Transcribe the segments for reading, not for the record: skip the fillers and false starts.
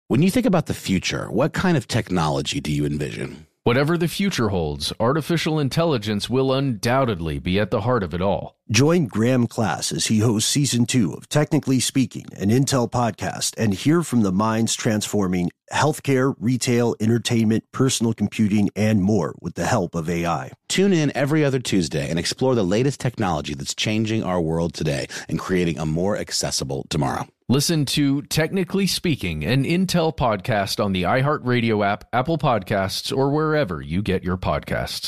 When you think about the future, what kind of technology do you envision? Whatever the future holds, artificial intelligence will undoubtedly be at the heart of it all. Join Graham Class as he hosts Season 2 of Technically Speaking, an Intel podcast, and hear from the minds transforming healthcare, retail, entertainment, personal computing, and more with the help of AI. Tune in every other Tuesday and explore the latest technology that's changing our world today and creating a more accessible tomorrow. Listen to Technically Speaking, an Intel podcast on the iHeartRadio app, Apple Podcasts, or wherever you get your podcasts.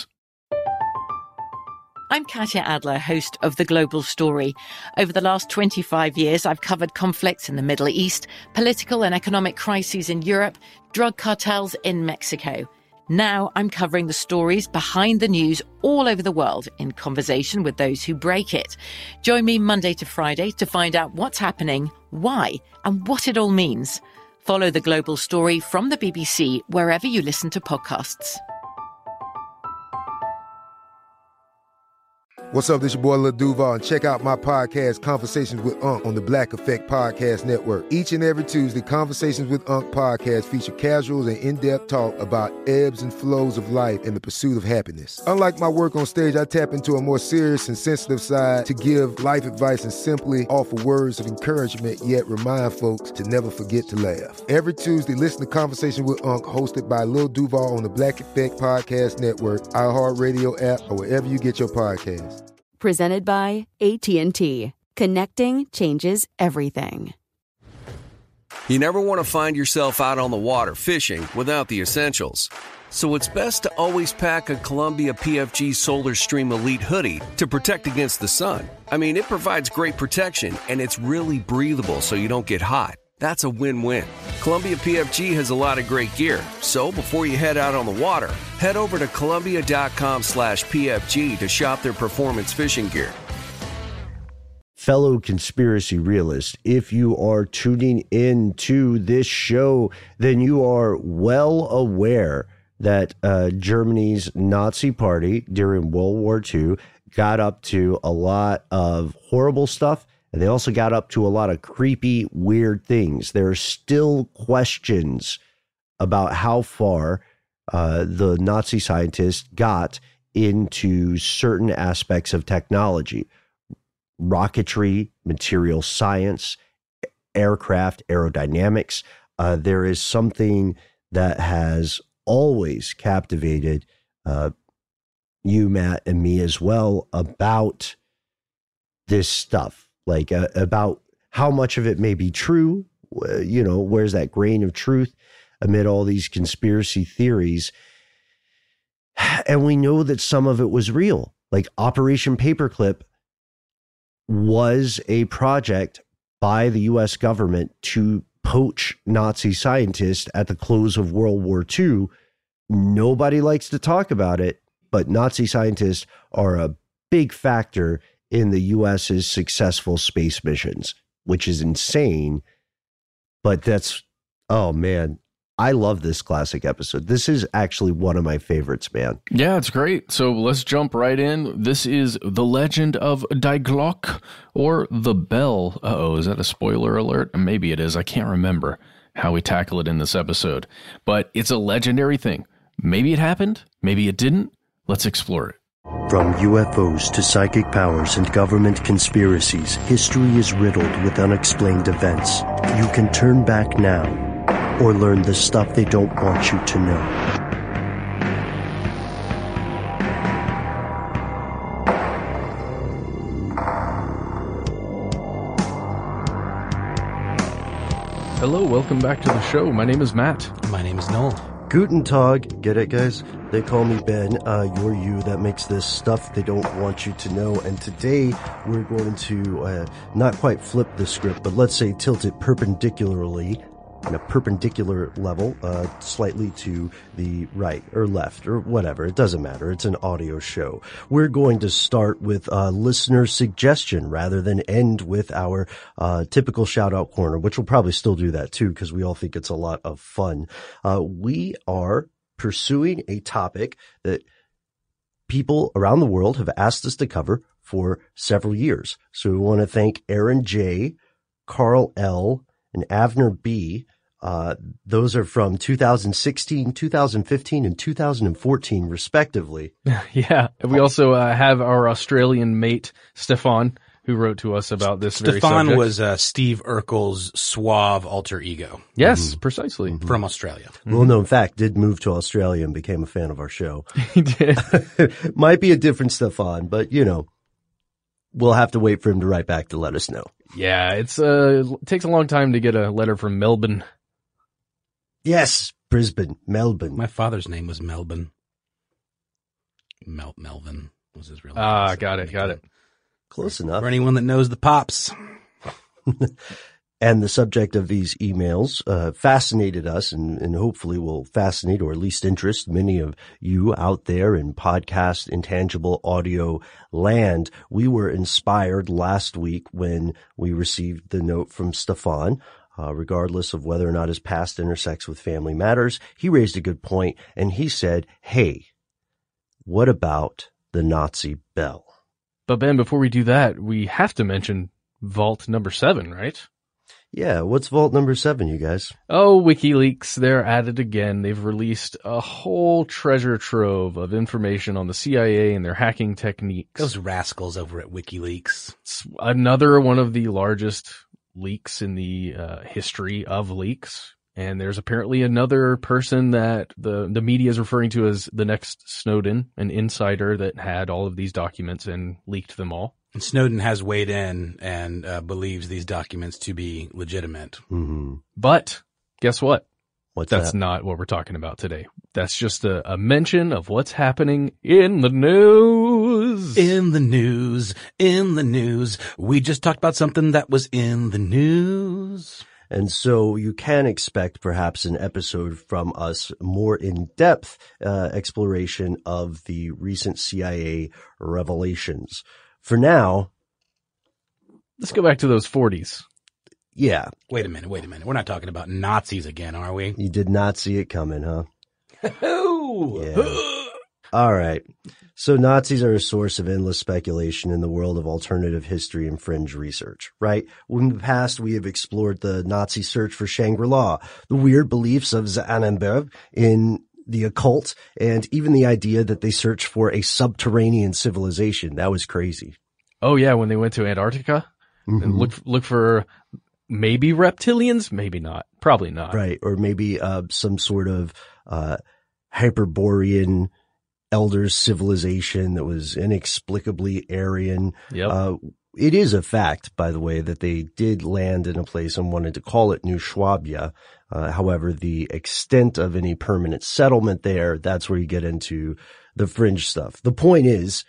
I'm Katya Adler, host of The Global Story. Over the last 25 years, I've covered conflicts in the Middle East, political and economic crises in Europe, drug cartels in Mexico. Now I'm covering the stories behind the news all over the world in conversation with those who break it. Join me Monday to Friday to find out what's happening, why, and what it all means. Follow The Global Story from the BBC wherever you listen to podcasts. What's up, this your boy Lil Duval, and check out my podcast, Conversations with Unc, on the Black Effect Podcast Network. Each and every Tuesday, Conversations with Unc podcast feature casual and in-depth talk about ebbs and flows of life and the pursuit of happiness. Unlike my work on stage, I tap into a more serious and sensitive side to give life advice and simply offer words of encouragement, yet remind folks to never forget to laugh. Every Tuesday, listen to Conversations with Unc, hosted by Lil Duval on the Black Effect Podcast Network, iHeartRadio app, or wherever you get your podcasts. Presented by AT&T. Connecting changes everything. You never want to find yourself out on the water fishing without the essentials. So it's best to always pack a Columbia PFG Solar Stream Elite hoodie to protect against the sun. I mean, it provides great protection, and it's really breathable so you don't get hot. That's a win-win. Columbia PFG has a lot of great gear, so before you head out on the water, head over to Columbia.com/PFG to shop their performance fishing gear. Fellow conspiracy realists, if you are tuning in to this show, then you are well aware that Germany's Nazi Party during World War II got up to a lot of horrible stuff. And they also got up to a lot of creepy, weird things. There are still questions about how far the Nazi scientists got into certain aspects of technology. Rocketry, material science, aircraft, aerodynamics. There is something that has always captivated you, Matt, and me as well about this stuff. Like about how much of it may be true, where's that grain of truth amid all these conspiracy theories? And we know that some of it was real. Like Operation Paperclip was a project by the U.S. government to poach Nazi scientists at the close of World War II. Nobody likes to talk about it, but Nazi scientists are a big factor in the U.S.'s successful space missions, which is insane. But oh man, I love this classic episode. This is actually one of my favorites, man. Yeah, it's great. So let's jump right in. This is The Legend of Die Glocke, or The Bell. Uh-oh, is that a spoiler alert? Maybe it is. I can't remember how we tackle it in this episode. But it's a legendary thing. Maybe it happened. Maybe it didn't. Let's explore it. From UFOs to psychic powers and government conspiracies, history is riddled with unexplained events. You can turn back now or learn the stuff they don't want you to know. Hello, welcome back to the show. My name is Matt. My name is Noel. Guten Tag. Get it, guys? They call me Ben. You're you. That makes this stuff they don't want you to know. And today we're going to not quite flip the script, but let's say tilt it perpendicularly in a perpendicular level, slightly to the right or left or whatever. It doesn't matter. It's an audio show. We're going to start with a listener suggestion rather than end with our typical shout out corner, which we'll probably still do that too, because we all think it's a lot of fun. We are pursuing a topic that people around the world have asked us to cover for several years. So we want to thank Aaron J., Carl L., and Avner B. Those are from 2016, 2015, and 2014, respectively. Yeah. We also have our Australian mate, Stefan, who wrote to us about this very subject. Stefan was Steve Urkel's suave alter ego. Yes, precisely. From Australia. Well, no, in fact, did move to Australia and became a fan of our show. He did. Might be a different Stefan, but, you know, we'll have to wait for him to write back to let us know. Yeah, it takes a long time to get a letter from Melbourne. Yes, Brisbane, Melbourne. My father's name was Melbourne. Melvin was his real name. Got it. Close enough. For anyone that knows the Pops. And the subject of these emails fascinated us and hopefully will fascinate or at least interest many of you out there in podcast intangible audio land. We were inspired last week when we received the note from Stefan. Regardless of whether or not his past intersects with family matters, he raised a good point and he said, hey, what about the Nazi bell? But Ben, before we do that, we have to mention Vault number 7, right? Yeah, what's Vault number 7, you guys? Oh, WikiLeaks, they're at it again. They've released a whole treasure trove of information on the CIA and their hacking techniques. Those rascals over at WikiLeaks. It's another one of the largest leaks in the history of leaks. And there's apparently another person that the media is referring to as the next Snowden, an insider that had all of these documents and leaked them all. And Snowden has weighed in and believes these documents to be legitimate. Mm-hmm. But guess what? That's not what we're talking about today. That's just a mention of what's happening in the news. In the news. We just talked about something that was in the news. And so you can expect perhaps an episode from us more in-depth exploration of the recent CIA revelations. For now, let's go back to those 40s. Yeah. Wait a minute. We're not talking about Nazis again, are we? You did not see it coming, huh? Oh. Yeah. All right. So Nazis are a source of endless speculation in the world of alternative history and fringe research, right? In the past, we have explored the Nazi search for Shangri-La, the weird beliefs of Annenberg in the occult, and even the idea that they searched for a subterranean civilization. That was crazy. Oh, yeah, when they went to Antarctica and look for maybe reptilians, maybe not, probably not. Right, or maybe some sort of Hyperborean elders civilization that was inexplicably Aryan. Yep. It is a fact, by the way, that they did land in a place and wanted to call it New Schwabia. However, the extent of any permanent settlement there, that's where you get into the fringe stuff. The point is,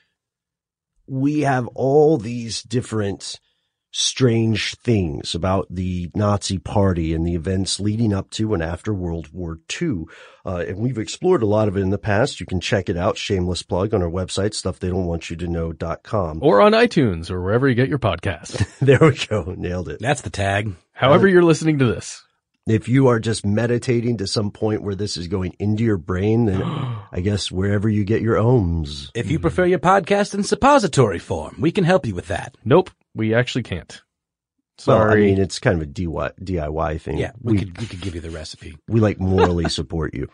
we have all these different strange things about the Nazi Party and the events leading up to and after World War II. And we've explored a lot of it in the past. You can check it out, shameless plug, on our website, stufftheydontwantyoutoKnow.com. Or on iTunes or wherever you get your podcasts. There we go. Nailed it. That's the tag. However you're listening to this. If you are just meditating to some point where this is going into your brain, then I guess wherever you get your ohms. If you prefer your podcast in suppository form, we can help you with that. Nope, we actually can't. Sorry. Well, I mean, it's kind of a DIY thing. Yeah, we could give you the recipe. We morally support you.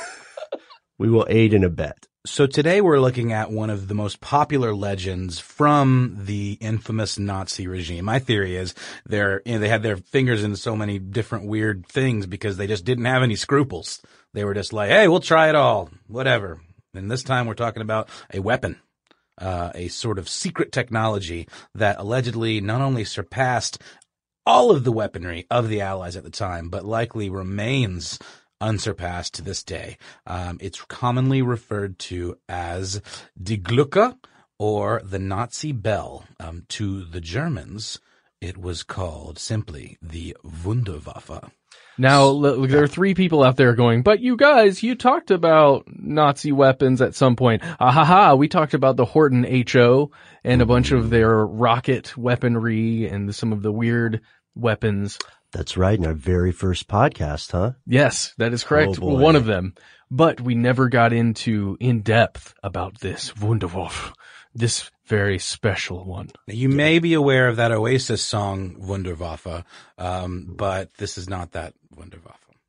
We will aid and abet. So today we're looking at one of the most popular legends from the infamous Nazi regime. My theory is they had their fingers in so many different weird things because they just didn't have any scruples. They were just like, hey, we'll try it all, whatever. And this time we're talking about a weapon, a sort of secret technology that allegedly not only surpassed all of the weaponry of the Allies at the time, but likely remains unsurpassed to this day. It's commonly referred to as Die Glocke, or the Nazi bell. To the Germans, it was called simply the Wunderwaffe. Now, look, there are 3 people out there going, but you guys, you talked about Nazi weapons at some point. We talked about the Horten HO and a bunch of their rocket weaponry and some of the weird weapons. That's right. In our very first podcast, huh? Yes, that is correct. Oh, boy. One of them. But we never got into in depth about this Wunderwaffe, this very special one. You may be aware of that Oasis song, Wunderwaffe, but this is not that Wunderwaffe.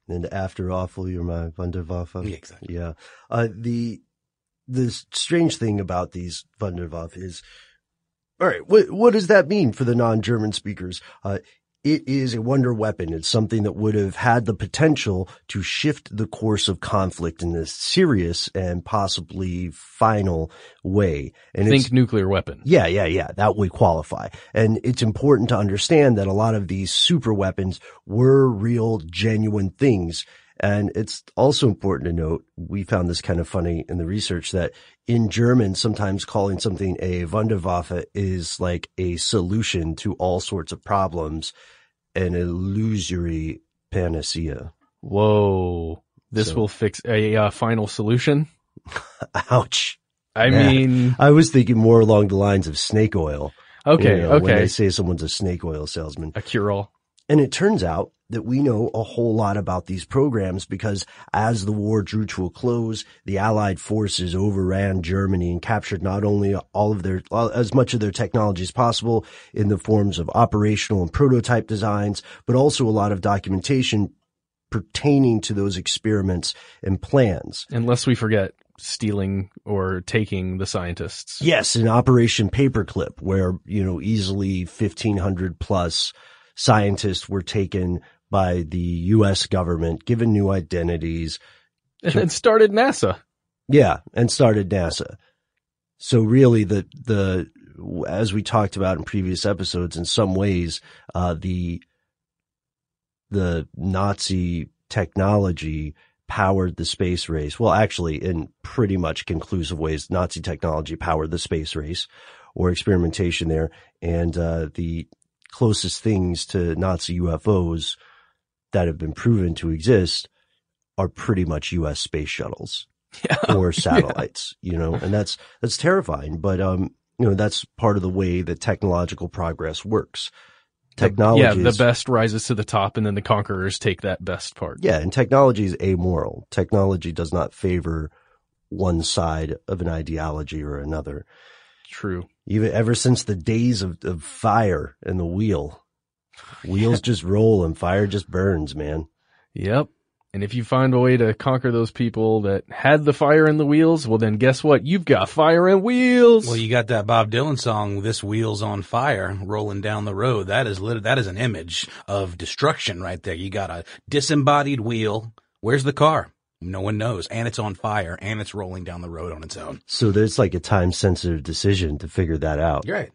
And after awful, you're my Wunderwaffe. Yeah, exactly. Yeah. The strange thing about these Wunderwaffe is, all right, what does that mean for the non-German speakers? It is a wonder weapon. It's something that would have had the potential to shift the course of conflict in a serious and possibly final way. And Think nuclear weapon. Yeah. That would qualify. And it's important to understand that a lot of these super weapons were real, genuine things. And it's also important to note, we found this kind of funny in the research, that in German, sometimes calling something a Wunderwaffe is like a solution to all sorts of problems, an illusory panacea. Whoa. This will fix a final solution? Ouch. I mean, I was thinking more along the lines of snake oil. Okay. When they say someone's a snake oil salesman. A cure-all. And it turns out that we know a whole lot about these programs because as the war drew to a close, the Allied forces overran Germany and captured not only as much of their technology as possible in the forms of operational and prototype designs, but also a lot of documentation pertaining to those experiments and plans. Unless we forget stealing or taking the scientists. Yes, in Operation Paperclip, where, easily 1,500 plus scientists were taken by the U.S. government, given new identities. And then started NASA. Yeah, and started NASA. So really as we talked about in previous episodes, in some ways, the Nazi technology powered the space race. Well, actually, in pretty much conclusive ways, Nazi technology powered the space race or experimentation there. And the closest things to Nazi UFOs that have been proven to exist are pretty much U.S. space shuttles or satellites, and that's terrifying. But, that's part of the way that technological progress works. Technology the best rises to the top and then the conquerors take that best part. Yeah. And technology is amoral. Technology does not favor one side of an ideology or another. True. Even ever since the days of fire and the wheel. Wheels just roll and fire just burns, man. Yep. And if you find a way to conquer those people that had the fire in the wheels, well, then guess what? You've got fire and wheels. Well, you got that Bob Dylan song, "This Wheel's on Fire," rolling down the road. That is an image of destruction right there. You got a disembodied wheel. Where's the car? No one knows. And it's on fire and it's rolling down the road on its own. So there's like a time sensitive decision to figure that out. Right.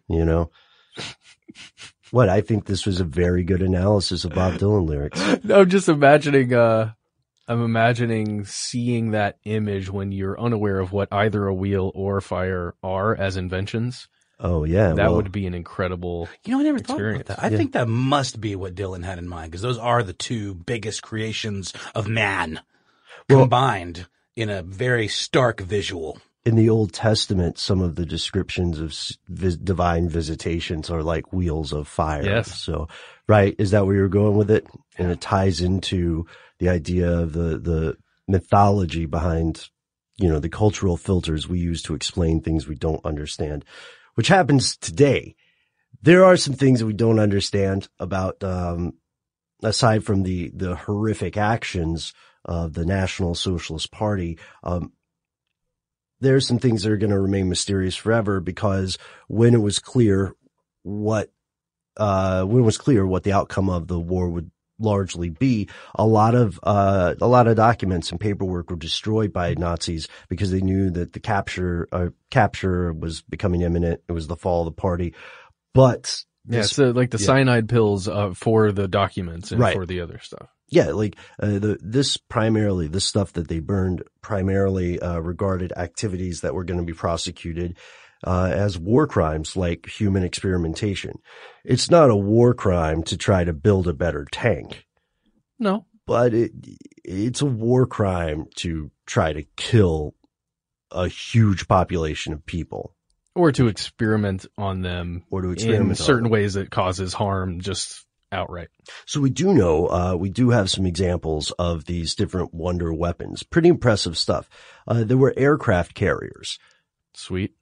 What? I think this was a very good analysis of Bob Dylan lyrics. I'm just imagining, I'm imagining seeing that image when you're unaware of what either a wheel or fire are as inventions. Oh, yeah. That would be an incredible I never experience. thought about that. I think that must be what Dylan had in mind, because those are the two biggest creations of man combined in a very stark visual. In the Old Testament, some of the descriptions of divine visitations are like wheels of fire. Yes. So, right. Is that where you're going with it? And it ties into the idea of the mythology behind, the cultural filters we use to explain things we don't understand, which happens today. There are some things that we don't understand about, aside from the horrific actions of the National Socialist Party. There's some things that are going to remain mysterious forever, because when it was clear what the outcome of the war would largely be, a lot of documents and paperwork were destroyed by Nazis because they knew that the capture was becoming imminent. It was the fall of the party. But so like the cyanide pills for the documents and for the other stuff. Yeah, like this stuff that they burned primarily regarded activities that were going to be prosecuted as war crimes, like human experimentation. It's not a war crime to try to build a better tank. No. But it's a war crime to try to kill a huge population of people. Or to experiment on them. Or to experiment in certain ways that causes harm just outright. So we do know, we do have some examples of these different wonder weapons. Pretty impressive stuff. There were aircraft carriers. Sweet.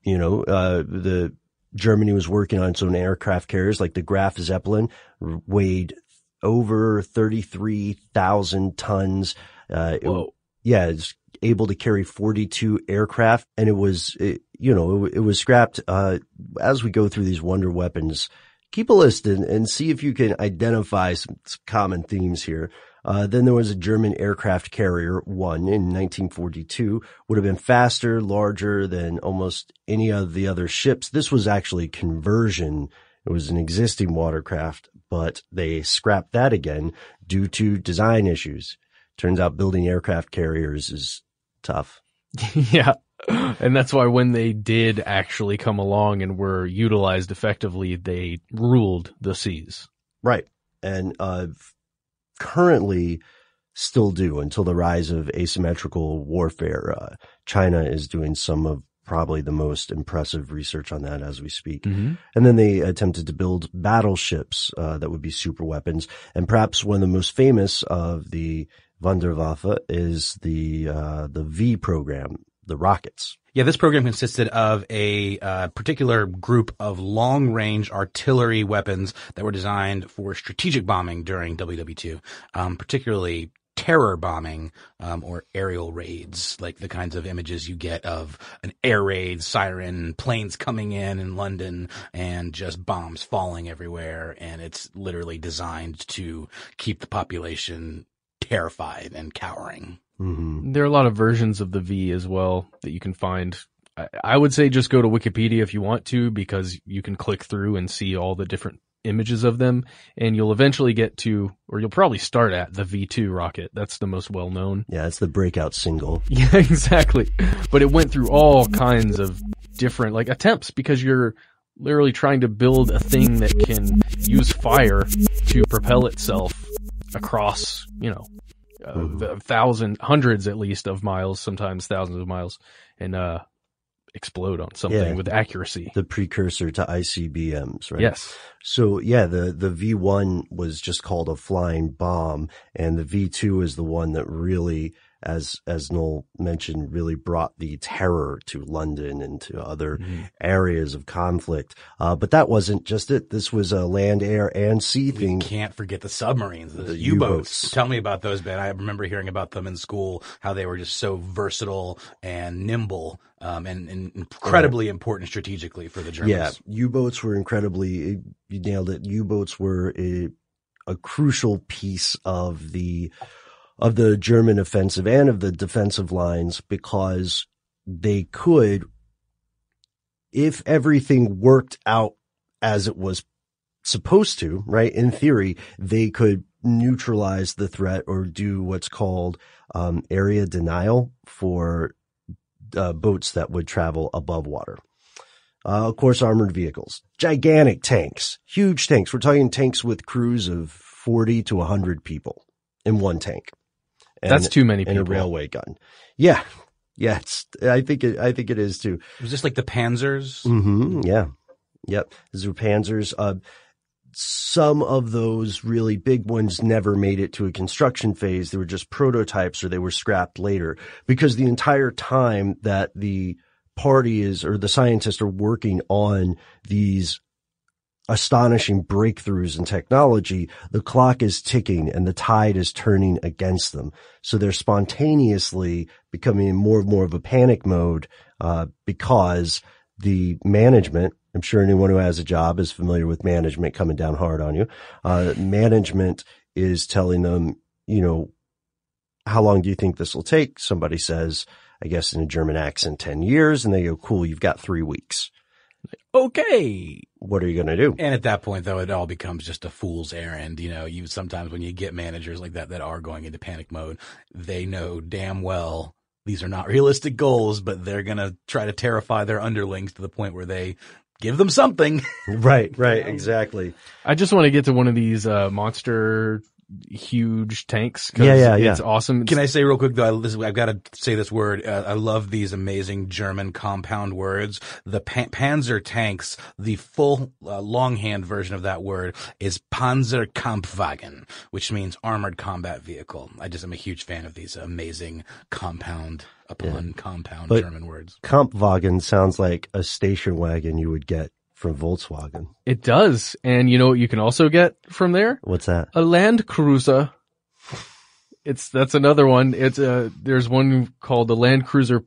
The Germany was working on its own aircraft carriers, like the Graf Zeppelin weighed over 33,000 tons. Whoa. It's able to carry 42 aircraft, and it was scrapped. As we go through these wonder weapons, keep a list and see if you can identify some common themes here. Then there was a German aircraft carrier, one in 1942, would have been faster, larger than almost any of the other ships. This was actually conversion. It was an existing watercraft, but they scrapped that again due to design issues. Turns out building aircraft carriers is tough. Yeah. And that's why when they did actually come along and were utilized effectively, they ruled the seas. Right. And currently still do until the rise of asymmetrical warfare. China is doing some of probably the most impressive research on that as we speak. Mm-hmm. And then they attempted to build battleships that would be super weapons. And perhaps one of the most famous of the Wunderwaffe is the V program, the rockets. Yeah, this program consisted of a particular group of long-range artillery weapons that were designed for strategic bombing during WW2, particularly terror bombing or aerial raids, like the kinds of images you get of an air raid, siren, planes coming in London, and just bombs falling everywhere. And it's literally designed to keep the population terrified and cowering. Mm-hmm. There are a lot of versions of the V as well that you can find. I would say just go to Wikipedia if you want to, because you can click through and see all the different images of them, and you'll eventually get to, or you'll probably start at the V2 rocket. That's the most well known. Yeah, it's the breakout single. Yeah, exactly. But it went through all kinds of different attempts, because you're literally trying to build a thing that can use fire to propel itself across, hundreds at least of miles, sometimes thousands of miles, and explode on something with accuracy. The precursor to ICBMs, right? Yes. So yeah, the V1 was just called a flying bomb, and the V2 is the one that really, as Noel mentioned, really brought the terror to London and to other areas of conflict. But that wasn't just it. This was a land, air, and sea thing. We can't forget the submarines, the U-boats. Tell me about those, Ben. I remember hearing about them in school, how they were just so versatile and nimble, and incredibly important strategically for the Germans. Yeah, U-boats were incredibly, you nailed it. U-boats were a crucial piece of the German offensive and of the defensive lines, because they could, if everything worked out as it was supposed to, right, in theory, they could neutralize the threat or do what's called area denial for boats that would travel above water. Of course, armored vehicles, gigantic tanks, huge tanks. We're talking tanks with crews of 40 to 100 people in one tank. That's too many people. And a railway gun. Yeah. Yeah. I think it is too. Was this like the Panzers? Mm-hmm. Yeah. Yep. These were Panzers. Some of those really big ones never made it to a construction phase. They were just prototypes, or they were scrapped later, because the entire time that the party or the scientists are working on these astonishing breakthroughs in technology, the clock is ticking and the tide is turning against them. So they're spontaneously becoming more and more of a panic mode, because the management, I'm sure anyone who has a job is familiar with management coming down hard on you. Management is telling them, how long do you think this will take? Somebody says, I guess in a German accent, 10 years. And they go, cool, you've got 3 weeks. Okay. What are you going to do? And at that point, though, it all becomes just a fool's errand. You sometimes when you get managers like that are going into panic mode, they know damn well these are not realistic goals, but they're going to try to terrify their underlings to the point where they give them something. Right, exactly. I just want to get to one of these monster huge tanks. Yeah. It's awesome. Can I say real quick though, I've got to say this word. I love these amazing German compound words. The Panzer tanks, the full longhand version of that word is Panzerkampfwagen, which means armored combat vehicle. I'm a huge fan of these amazing compound upon compound German words. Kampfwagen sounds like a station wagon you would get from Volkswagen. It does. And you know what you can also get from there? What's that? A Land Cruiser. That's another one. There's one called the Land Cruiser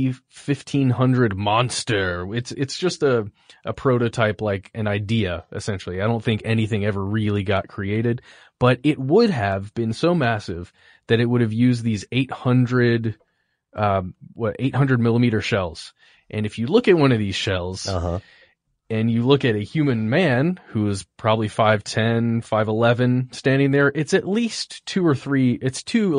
P1500 Monster. It's just a prototype, like an idea, essentially. I don't think anything ever really got created, but it would have been so massive that it would have used these 800 millimeter shells. And if you look at one of these shells, and you look at a human man who is probably 5'10", 5'11", standing there, it's at least 2 or 3. It's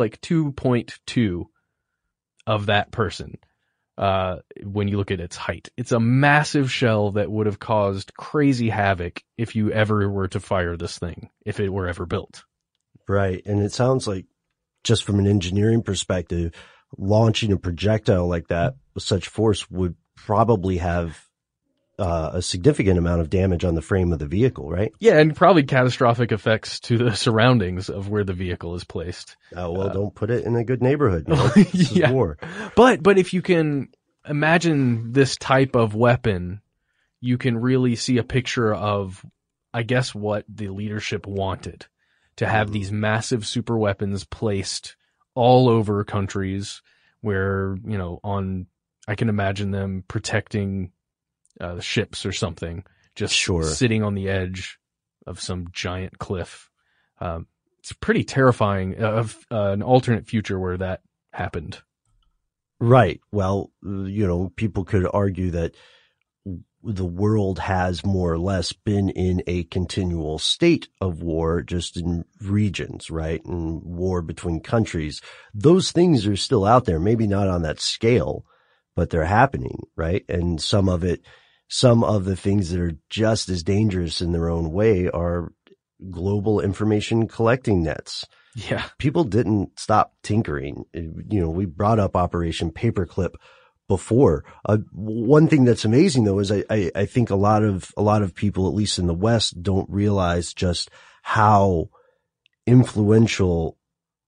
2.2 of that person. When you look at its height, it's a massive shell that would have caused crazy havoc if you ever were to fire this thing, if it were ever built. Right. And it sounds like, just from an engineering perspective, launching a projectile like that with such force would probably have a significant amount of damage on the frame of the vehicle, right? Yeah, and probably catastrophic effects to the surroundings of where the vehicle is placed. Oh, well, don't put it in a good neighborhood. You know? This is war. But if you can imagine this type of weapon, you can really see a picture of, I guess, what the leadership wanted. To have these massive super weapons placed all over countries where, you know, I can imagine them protecting ships or something, just sitting on the edge of some giant cliff. It's pretty terrifying of an alternate future where that happened. Right. Well, you know, people could argue that the world has more or less been in a continual state of war, just in regions, right? And war between countries. Those things are still out there, maybe not on that scale, but they're happening, right? And some of the things that are just as dangerous in their own way are global information collecting nets. Yeah. People didn't stop tinkering. You know, we brought up Operation Paperclip before. One thing that's amazing though is I think a lot of people, at least in the West, don't realize just how influential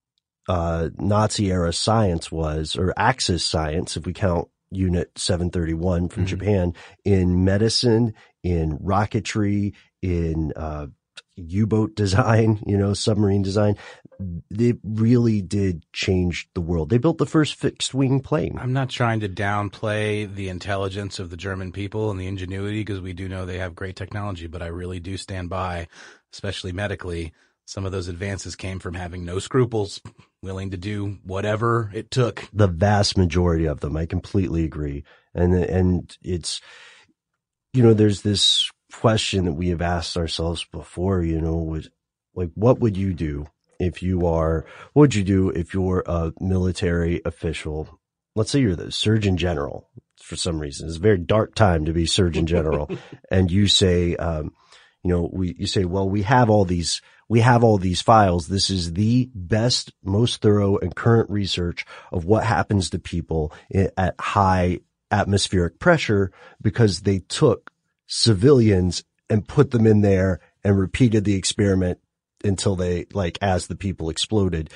Nazi era science was, or Axis science, if we count Unit 731 from Japan, in medicine, in rocketry, in U-boat design, you know, submarine design. They really did change the world. They built the first fixed wing plane. I'm not trying to downplay the intelligence of the German people and the ingenuity, because we do know they have great technology, but I really do stand by, especially medically, some of those advances came from having no scruples, willing to do whatever it took. The vast majority of them. I completely agree. And it's, you know, there's this question that we have asked ourselves before, you know, what would you do if you're a military official? Let's say you're the Surgeon General for some reason. It's a very dark time to be Surgeon General. And you say, we have all these files. This is the best, most thorough and current research of what happens to people at high atmospheric pressure, because they took civilians and put them in there and repeated the experiment until as the people exploded.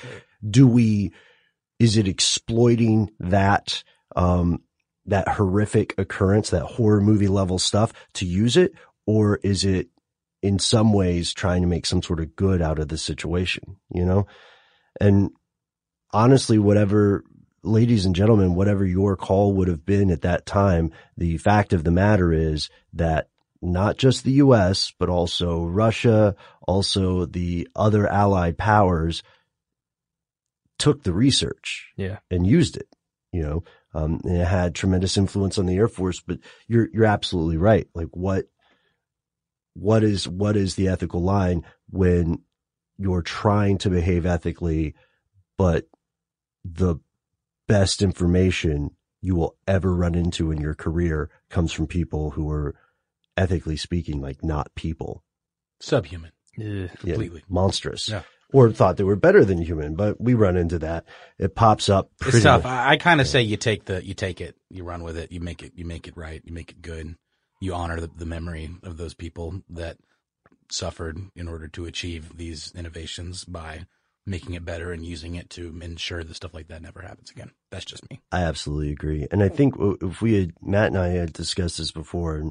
Is it exploiting that horrific occurrence, that horror movie level stuff to use it? Or is it in some ways trying to make some sort of good out of the situation, you know? And honestly, ladies and gentlemen, whatever your call would have been at that time, the fact of the matter is that not just the U.S., but also Russia, also the other allied powers took the research and used it, you know, and it had tremendous influence on the Air Force. But you're absolutely right. Like what is the ethical line when you're trying to behave ethically, but the best information you will ever run into in your career comes from people who are, ethically speaking, like not people. Subhuman. Completely. Monstrous. Yeah. Or thought they were better than human, but we run into that. It pops up. It's tough. I kind of say you take it, you run with it, you make it right, you make it good. You honor the memory of those people that suffered in order to achieve these innovations by making it better and using it to ensure that stuff like that never happens again. That's just me. I absolutely agree. And I think if Matt and I had discussed this before, and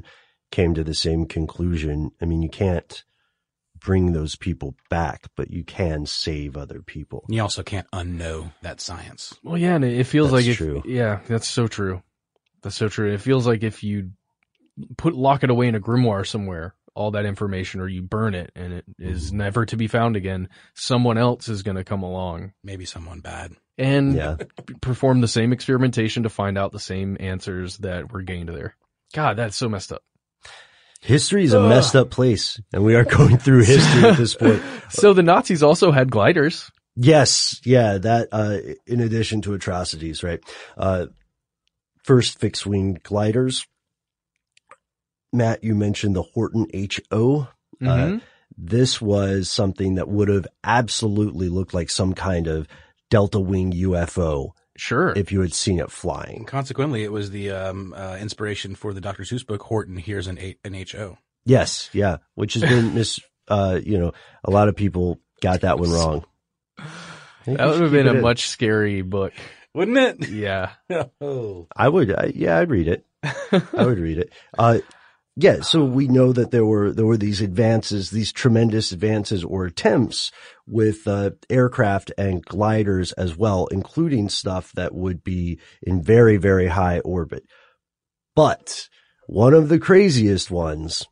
came to the same conclusion. I mean, you can't bring those people back, but you can save other people. You also can't unknow that science. Well, yeah, and it feels That's like true. Yeah, that's so true. That's so true. It feels like if you lock it away in a grimoire somewhere, all that information, or you burn it and it is never to be found again, someone else is going to come along. Maybe someone bad. And perform the same experimentation to find out the same answers that were gained there. God, that's so messed up. History is a messed up place, and we are going through history at this point. So the Nazis also had gliders. Yes. Yeah. That, in addition to atrocities, right? First fixed wing gliders. Matt, you mentioned the Horton HO. This was something that would have absolutely looked like some kind of Delta Wing UFO. Sure. If you had seen it flying. Consequently, it was the inspiration for the Dr. Seuss book, Horton Hears an HO. Yes. Yeah. Which has been a lot of people got that one wrong. That would have been a much scary book. Wouldn't it? Yeah. Oh. I would. I'd read it. I would read it. Yeah, so we know that there were these advances, these tremendous advances or attempts with aircraft and gliders as well, including stuff that would be in very, very high orbit. But one of the craziest ones,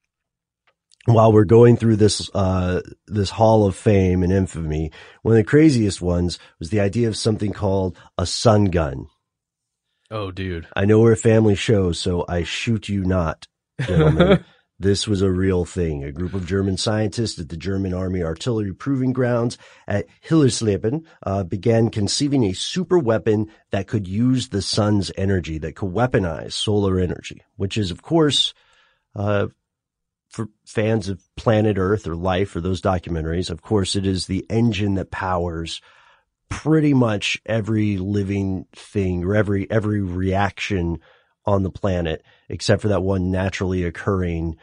while we're going through this Hall of Fame and infamy, one of the craziest ones was the idea of something called a sun gun. Oh, dude. I know we're a family show, so I shoot you not. Gentlemen, this was a real thing. A group of German scientists at the German Army Artillery Proving Grounds at Hillersleben began conceiving a super weapon that could use the sun's energy, that could weaponize solar energy, which is, of course, for fans of Planet Earth or Life or those documentaries, of course, it is the engine that powers pretty much every living thing or every reaction on the planet, except for that one naturally occurring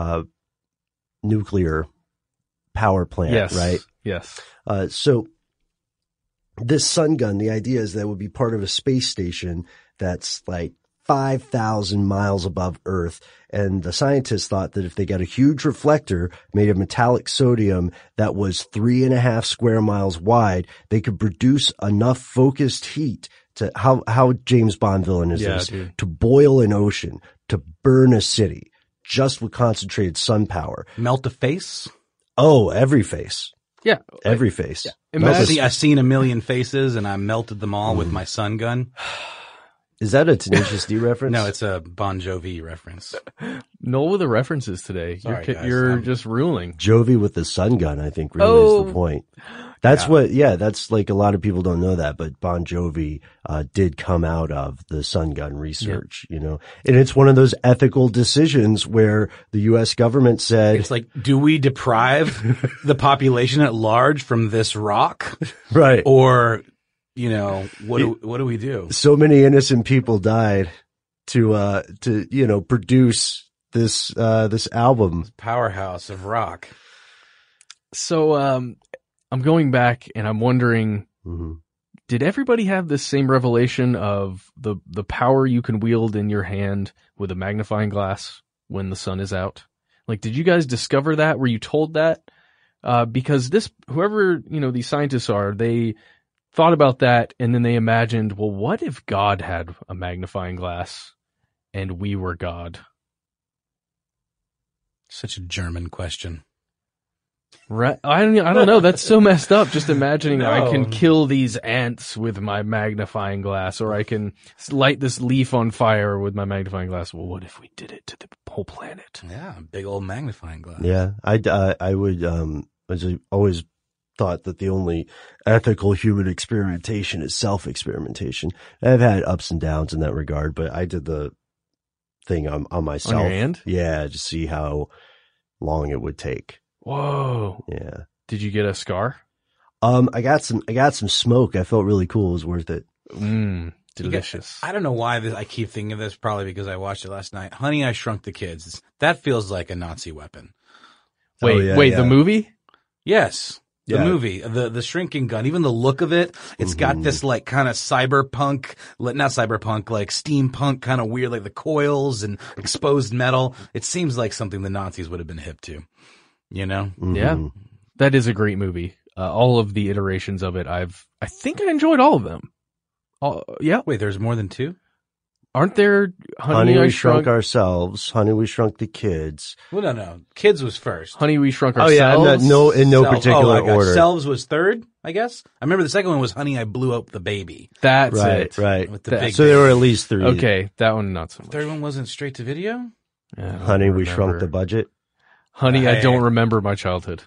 nuclear power plant, right? Yes. So this sun gun, the idea is that it would be part of a space station that's like 5,000 miles above Earth. And the scientists thought that if they got a huge reflector made of metallic sodium that was 3.5 square miles wide, they could produce enough focused heat to how James Bond villain is this? Dude. To boil an ocean, to burn a city, just with concentrated sun power. Melt a face? Oh, every face. Yeah. Every face. Yeah. Imagine I've seen a million faces and I melted them all with my sun gun. Is that a Tenacious D reference? No, it's a Bon Jovi reference. Noel with the references today. Sorry, You're guys. just ruling. Jovi with the sun gun, I think, really is the point. That's that's like a lot of people don't know that, but Bon Jovi did come out of the sun gun research, you know, and it's one of those ethical decisions where the U.S. government said, It's like, do we deprive the population at large from this rock? right. Or, you know, what do we do? So many innocent people died to produce this album. Powerhouse of rock. So, I'm going back and I'm wondering, Mm-hmm. did everybody have this same revelation of the power you can wield in your hand with a magnifying glass when the sun is out? Like, did you guys discover that? Were you told that? Because whoever, these scientists are, they thought about that and then they imagined, well, what if God had a magnifying glass and we were God? Such a German question. Right. I don't know. That's so messed up. Just imagining No. I can kill these ants with my magnifying glass, or I can light this leaf on fire with my magnifying glass. Well, what if we did it to the whole planet? Yeah, big old magnifying glass. Yeah, I would I always thought that the only ethical human experimentation is self-experimentation. I've had ups and downs in that regard, but I did the thing on myself. On your hand? Yeah, to see how long it would take. Whoa. Yeah. Did you get a scar? I got some smoke. I felt really cool. It was worth it. Delicious. I don't know why I keep thinking of this, probably because I watched it last night. Honey, I Shrunk the Kids. That feels like a Nazi weapon. Wait, yeah. the movie? Yes. The movie, the shrinking gun, even the look of it, it's got this like kind of cyberpunk, not cyberpunk, like steampunk kind of weird, like the coils and exposed metal. It seems like something the Nazis would have been hip to, you know? Yeah. That is a great movie. All of the iterations of it, I think I enjoyed all of them. Yeah. Wait, there's more than 2? Aren't there Honey, We Shrunk Ourselves, Honey, We Shrunk the Kids. Well, no. Kids was first. Honey, We Shrunk Ourselves. Oh, yeah, in no particular order. Selves was third, I guess. I remember the second one was Honey, I Blew Up the Baby. That's it. Right. With the big so there were at least 3. Okay, that one not so much. The third one wasn't straight to video? Honey, We Shrunk the Budget. Honey, I don't remember my childhood.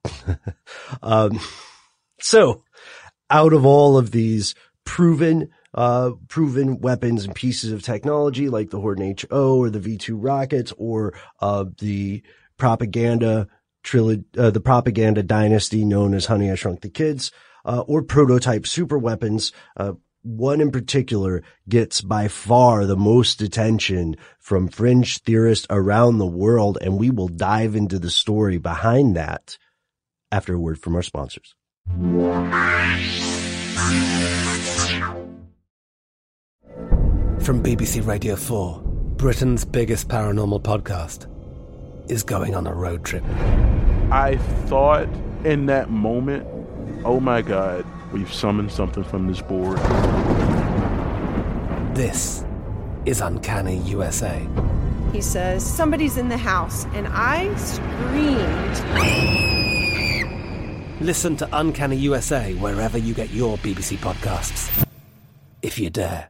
So, out of all of these proven weapons and pieces of technology like the Horton HO or the V2 rockets or the propaganda dynasty known as Honey, I Shrunk the Kids, or prototype super weapons, one in particular gets by far the most attention from fringe theorists around the world, and we will dive into the story behind that after a word from our sponsors. From BBC Radio 4, Britain's biggest paranormal podcast is going on a road trip. I thought in that moment, oh my God, we've summoned something from this board. This is Uncanny USA. He says, somebody's in the house, and I screamed. Listen to Uncanny USA wherever you get your BBC podcasts, if you dare.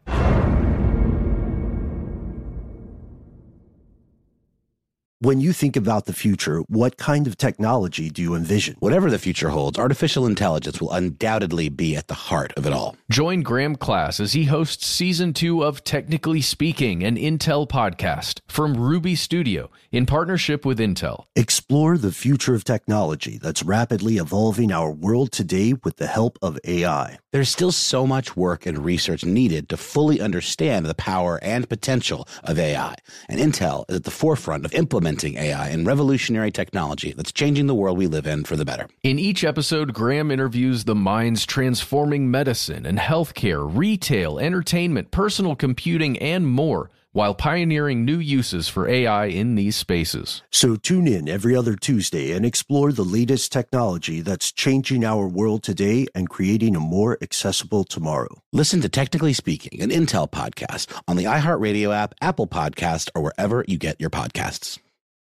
When you think about the future, what kind of technology do you envision? Whatever the future holds, artificial intelligence will undoubtedly be at the heart of it all. Join Graham Class as he hosts Season 2 of Technically Speaking, an Intel podcast from Ruby Studio in partnership with Intel. Explore the future of technology that's rapidly evolving our world today with the help of AI. There's still so much work and research needed to fully understand the power and potential of AI, and Intel is at the forefront of implementing AI and revolutionary technology that's changing the world we live in for the better. In each episode, Graham interviews the minds transforming medicine and healthcare, retail, entertainment, personal computing, and more, while pioneering new uses for AI in these spaces. So tune in every other Tuesday and explore the latest technology that's changing our world today and creating a more accessible tomorrow. Listen to Technically Speaking, an Intel podcast on the iHeartRadio app, Apple Podcast, or wherever you get your podcasts.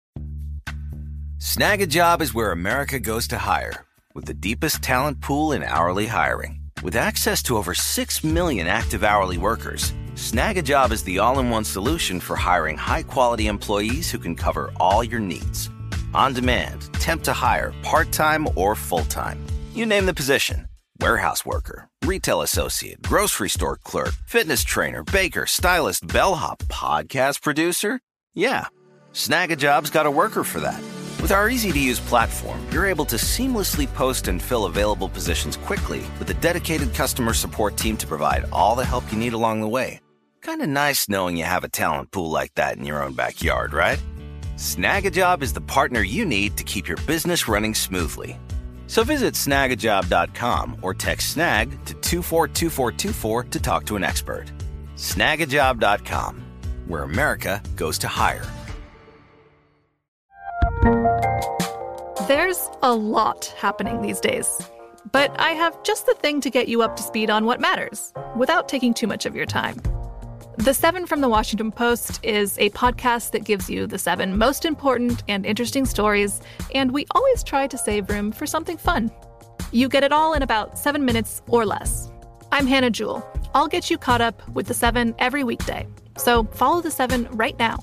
Snag a Job is where America goes to hire, with the deepest talent pool in hourly hiring. With access to over 6 million active hourly workers, Snag a Job is the all-in-one solution for hiring high-quality employees who can cover all your needs. On demand, temp to hire, part-time or full-time. You name the position. Warehouse worker, retail associate, grocery store clerk, fitness trainer, baker, stylist, bellhop, podcast producer. Yeah, Snag a Job's got a worker for that. With our easy-to-use platform, you're able to seamlessly post and fill available positions quickly with a dedicated customer support team to provide all the help you need along the way. Kind of nice knowing you have a talent pool like that in your own backyard, right? Snag a Job is the partner you need to keep your business running smoothly. So visit snagajob.com or text snag to 242424 to talk to an expert. Snagajob.com, where America goes to hire. There's a lot happening these days, but I have just the thing to get you up to speed on what matters without taking too much of your time. The 7 from the Washington Post is a podcast that gives you the 7 most important and interesting stories, and we always try to save room for something fun. You get it all in about 7 minutes or less. I'm Hannah Jewell. I'll get you caught up with the 7 every weekday. So follow the 7 right now.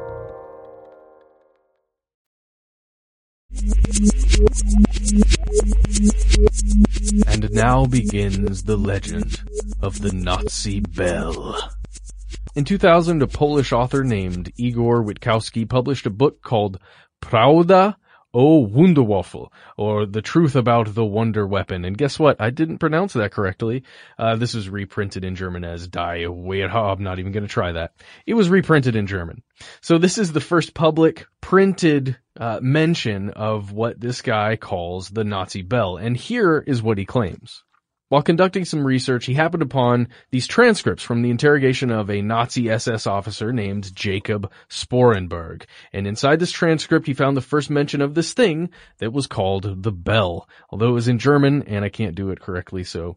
And now begins the legend of the Nazi Bell. In 2000, a Polish author named Igor Witkowski published a book called Prawda O Wunderwaffel, or The Truth About the Wonder Weapon. And guess what? I didn't pronounce that correctly. This was reprinted in German as Die Wehrhab. I'm not even going to try that. It was reprinted in German. So this is the first public printed mention of what this guy calls the Nazi bell. And here is what he claims. While conducting some research, he happened upon these transcripts from the interrogation of a Nazi SS officer named Jacob Sporenberg. And inside this transcript, he found the first mention of this thing that was called the bell. Although it was in German, and I can't do it correctly, so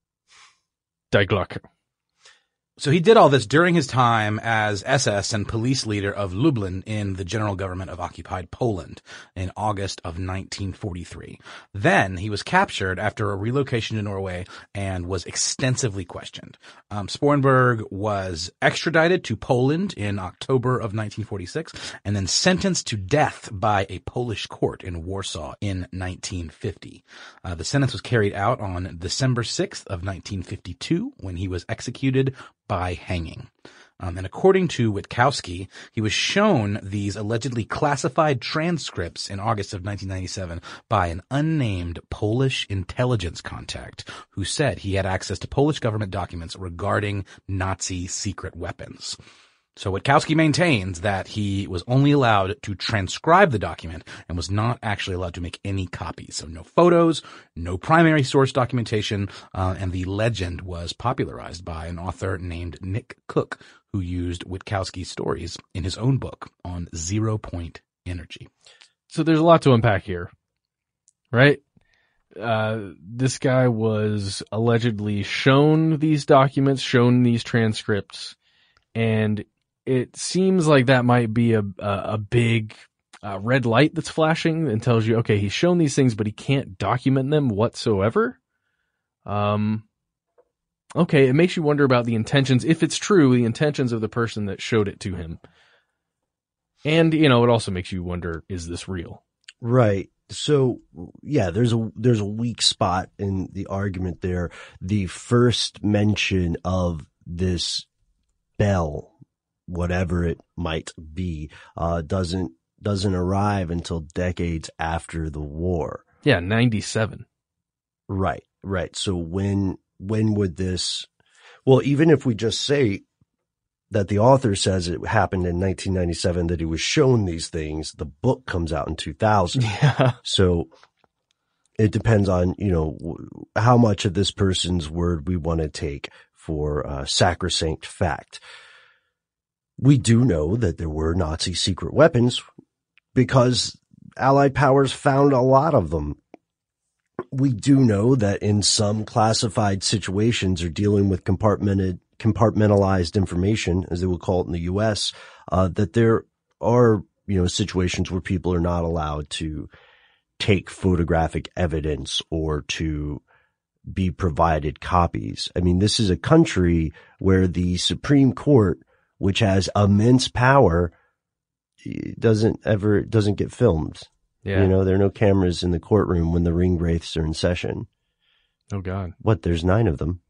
Die Glocke. So he did all this during his time as SS and police leader of Lublin in the general government of occupied Poland in August of 1943. Then he was captured after a relocation to Norway and was extensively questioned. Sporenberg was extradited to Poland in October of 1946 and then sentenced to death by a Polish court in Warsaw in 1950. The sentence was carried out on December 6th of 1952 when he was executed by hanging. And according to Witkowski, he was shown these allegedly classified transcripts in August of 1997 by an unnamed Polish intelligence contact who said he had access to Polish government documents regarding Nazi secret weapons. So Witkowski maintains that he was only allowed to transcribe the document and was not actually allowed to make any copies. So no photos, no primary source documentation, and the legend was popularized by an author named Nick Cook, who used Witkowski's stories in his own book on 0 Point Energy. So there's a lot to unpack here, right? This guy was allegedly shown these documents, shown these transcripts, and it seems like that might be a big red light that's flashing and tells you, okay, he's shown these things, but he can't document them whatsoever. Okay, it makes you wonder about the intentions, if it's true, the intentions of the person that showed it to him. And, it also makes you wonder, is this real? Right. So, yeah, there's a weak spot in the argument there. The first mention of this bell, whatever it might be, doesn't arrive until decades after the war. Yeah, 97. Right. So when would this, well, even if we just say that the author says it happened in 1997, that he was shown these things, the book comes out in 2000. Yeah. So it depends on, how much of this person's word we want to take for sacrosanct fact. We do know that there were Nazi secret weapons because Allied powers found a lot of them. We do know that in some classified situations or dealing with compartmentalized information, as they would call it in the U.S., that there are, situations where people are not allowed to take photographic evidence or to be provided copies. I mean, this is a country where the Supreme Court, which has immense power, doesn't get filmed. Yeah. There are no cameras in the courtroom when the ring wraiths are in session. Oh God. What? There's 9 of them.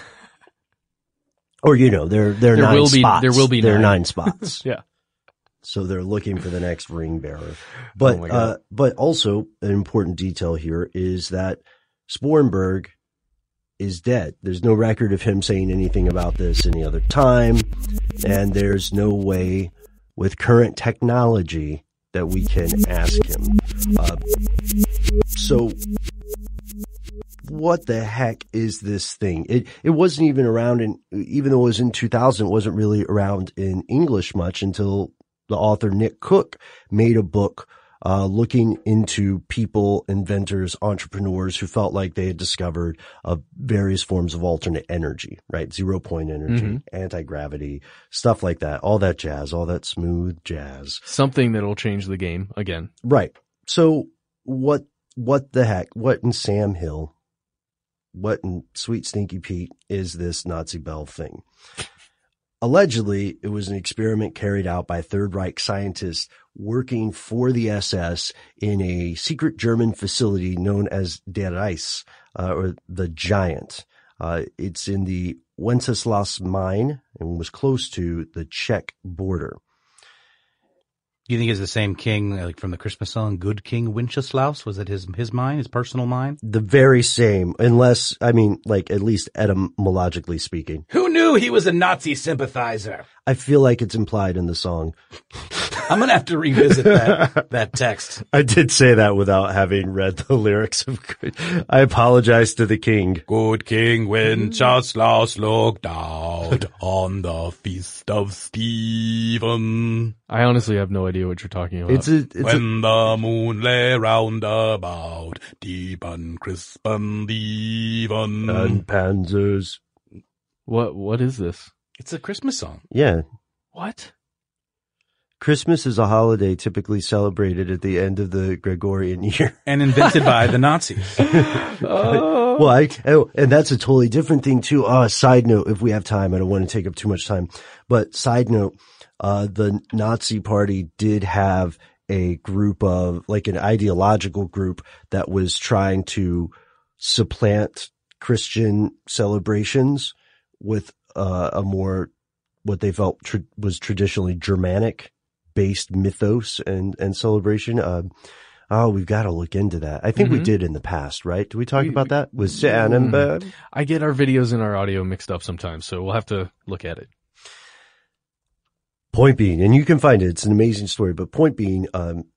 Or, there are 9 spots. There will be 9. There are 9 spots. Yeah. So they're looking for the next ring bearer. But, but also an important detail here is that Sporenberg is dead. There's no record of him saying anything about this any other time. And there's no way with current technology that we can ask him. So what the heck is this thing? It wasn't even around even though it was in 2000, it wasn't really around in English much until the author Nick Cook made a book looking into people, inventors, entrepreneurs who felt like they had discovered various forms of alternate energy, right? 0 point energy, anti-gravity, stuff like that, all that jazz, all that smooth jazz. Something that'll change the game again. Right. So what the heck, what in Sam Hill, what in Sweet Stinky Pete is this Nazi bell thing? Allegedly, it was an experiment carried out by Third Reich scientists working for the SS in a secret German facility known as Der Reis, or the Giant. It's in the Wenceslas mine and was close to the Czech border. Do you think it's the same king, like from the Christmas song, Good King Wenceslaus? Was it his mine, his personal mine? The very same, unless, I mean, like, at least etymologically speaking. Who knew he was a Nazi sympathizer? I feel like it's implied in the song. I'm going to have to revisit that text. I did say that without having read the lyrics. I apologize to the king. Good King Wenceslaus looked out on the feast of Stephen. I honestly have no idea what you're talking about. When the moon lay round about, deep and crisp and even. And panzers. What is this? It's a Christmas song. Yeah. What? Christmas is a holiday typically celebrated at the end of the Gregorian year. And invented by the Nazis. Well, and that's a totally different thing too. Side note, if we have time, I don't want to take up too much time, but side note, the Nazi Party did have a group of, like an ideological group that was trying to supplant Christian celebrations with a more, what they felt was traditionally Germanic based mythos and celebration. We've got to look into that. I think we did in the past, right? Did we talk about that with Sannenberg? I get our videos and our audio mixed up sometimes, so we'll have to look at it. Point being, and you can find it, it's an amazing story, but point being,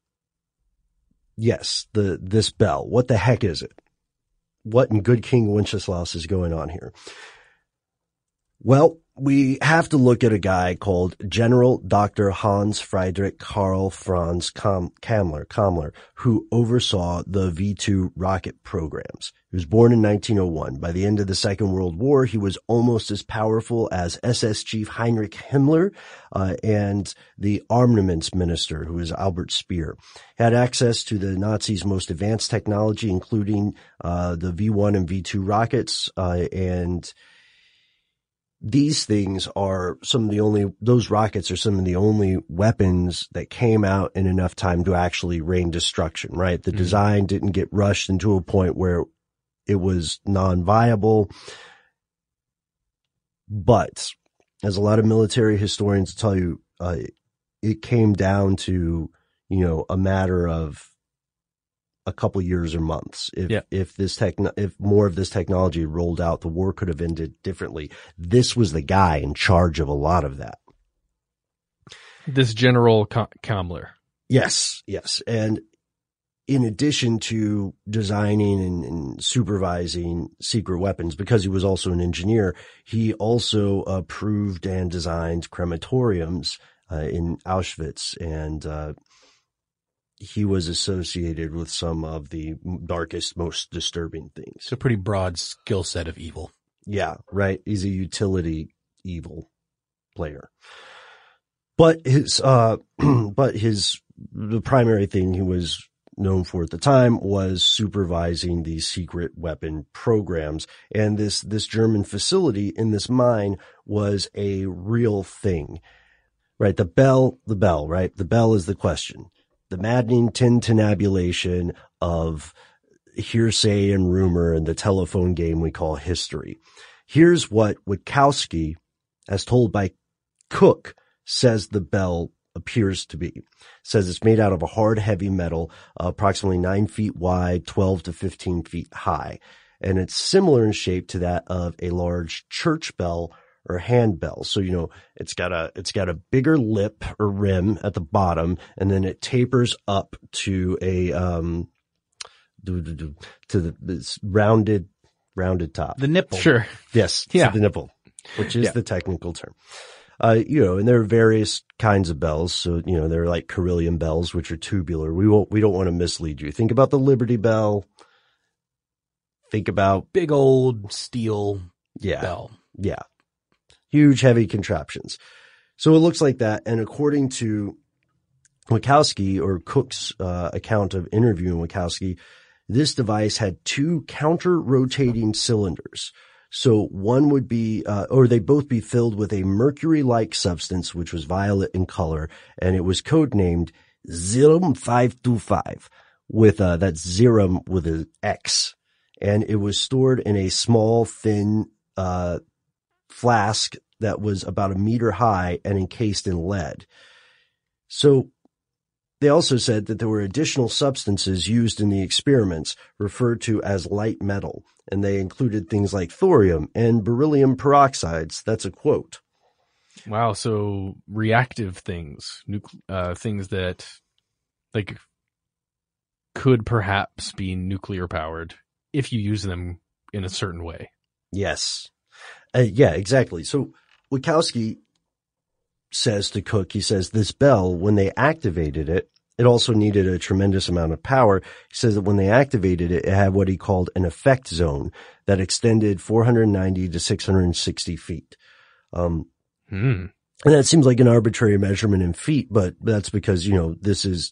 yes, this bell, what the heck is it? What in Good King Wenceslaus is going on here? Well, we have to look at a guy called General Dr. Hans Friedrich Karl Franz Kammler, who oversaw the V-2 rocket programs. He was born in 1901. By the end of the Second World War, he was almost as powerful as SS Chief Heinrich Himmler and the armaments minister, who was Albert Speer. He had access to the Nazis' most advanced technology, including the V-1 and V-2 rockets, and these things are those rockets are some of the only weapons that came out in enough time to actually rain destruction, right? The design didn't get rushed into a point where it was non-viable. But as a lot of military historians tell you, it came down to, a matter of a couple years or months. If more of this technology rolled out, the war could have ended differently. This was the guy in charge of a lot of that. This General Kammler. Yes. And in addition to designing and supervising secret weapons, because he was also an engineer, he also approved and designed crematoriums in Auschwitz, and he was associated with some of the darkest, most disturbing things. It's a pretty broad skill set of evil. Yeah, right. He's a utility evil player. But the primary thing he was known for at the time was supervising these secret weapon programs. And this German facility in this mine was a real thing, right? The bell, right? The bell is the question. The maddening tintinnabulation of hearsay and rumor and the telephone game we call history. Here's what Witkowski, as told by Cook, says the bell appears to be. Says it's made out of a hard, heavy metal, approximately 9 feet wide, 12 to 15 feet high. And it's similar in shape to that of a large church bell or handbell. So, it's got a bigger lip or rim at the bottom, and then it tapers up to this rounded top. The nipple. Sure. Yes. Yeah. The nipple, which is the technical term. And there are various kinds of bells. So, there are like carillon bells, which are tubular. We don't want to mislead you. Think about the Liberty Bell. Think about big old steel bell. Yeah. Huge, heavy contraptions. So it looks like that. And according to Witkowski, or Cook's account of interviewing Witkowski, this device had 2 counter-rotating cylinders. So one would be, or they both be filled with a mercury-like substance, which was violet in color, and it was codenamed Zerum 525 with, that's Zerum with an X. And it was stored in a small, thin, flask that was about 1 meter high and encased in lead. So They also said that there were additional substances used in the experiments referred to as light metal, and they included things like thorium and beryllium peroxides. That's a quote. Wow, so reactive things, things that like could perhaps be nuclear powered if you use them in a certain way. Yes. Yeah, exactly. So Wachowski says to Cook, he says, this bell, when they activated it, it also needed a tremendous amount of power. He says that when they activated it, it had what he called an effect zone that extended 490 to 660 feet. And that seems like an arbitrary measurement in feet, but that's because, this is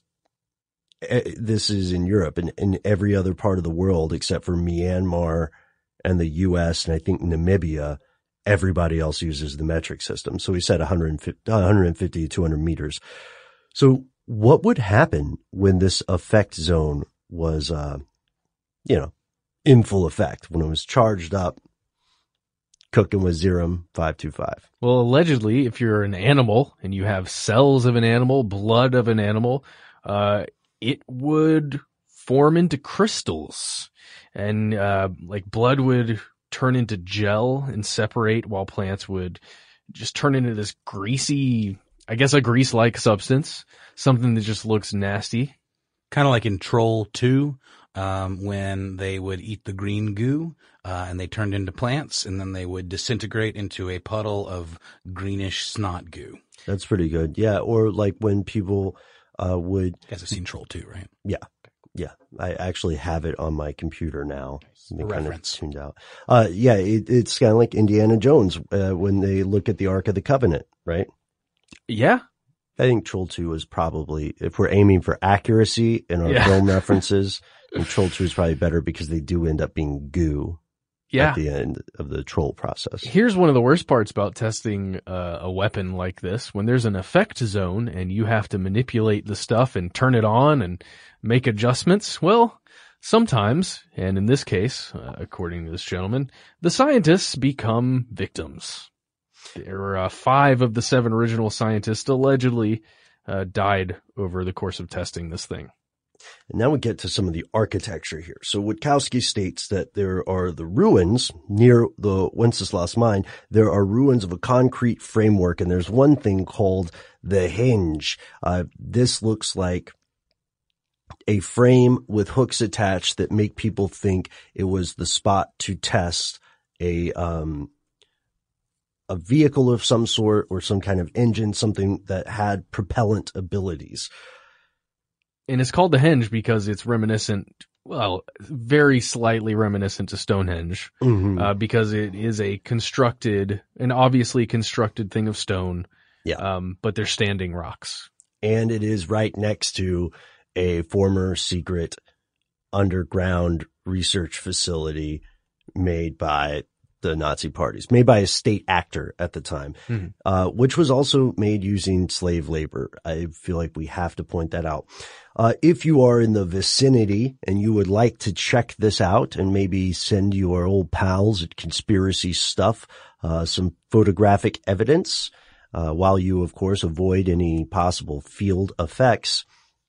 in Europe, and in every other part of the world except for Myanmar and the US and I think Namibia, everybody else uses the metric system. So he said 150 to 200 meters. So what would happen when this effect zone was, in full effect, when it was charged up, cooking with Zerum 525? Well, allegedly, if you're an animal and you have cells of an animal, blood of an animal, it would form into crystals, and like blood would turn into gel and separate, while plants would just turn into this greasy, I guess a grease-like substance, something that just looks nasty. Kind of like in Troll 2, when they would eat the green goo, and they turned into plants, and then they would disintegrate into a puddle of greenish snot goo. That's pretty good. Yeah. Or like when people would... You guys have seen Troll 2, right? Yeah. Yeah. I actually have it on my computer now. A reference. Kind of tuned out. It's kind of like Indiana Jones when they look at the Ark of the Covenant, right? Yeah. I think Troll 2 is probably, if we're aiming for accuracy in our film references, and Troll 2 is probably better because they do end up being goo at the end of the troll process. Here's one of the worst parts about testing a weapon like this. When there's an effect zone and you have to manipulate the stuff and turn it on and make adjustments, well, sometimes, and in this case, according to this gentleman, the scientists become victims. There were 5 of the 7 original scientists allegedly died over the course of testing this thing. And now we get to some of the architecture here. So Wachowski states that there are the ruins near the Wenceslas mine. There are ruins of a concrete framework, and there's one thing called the hinge. This looks like a frame with hooks attached that make people think it was the spot to test a vehicle of some sort or some kind of engine, something that had propellant abilities. And it's called the Henge because it's reminiscent, well, very slightly reminiscent to Stonehenge, because it is a constructed, an obviously constructed thing of stone. Yeah. But they're standing rocks. And it is right next to a former secret underground research facility made by the Nazi parties, made by a state actor at the time, which was also made using slave labor. I feel like we have to point that out. If you are in the vicinity and you would like to check this out and maybe send your old pals at Conspiracy Stuff some photographic evidence, while you, of course, avoid any possible field effects,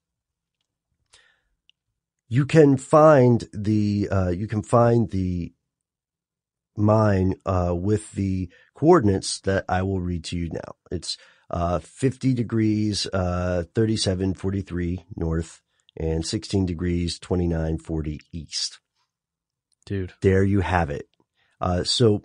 you can find the mine with the coordinates that I will read to you now. It's 50 degrees 3743 north and 16 degrees 2940 east. Dude, there you have it. So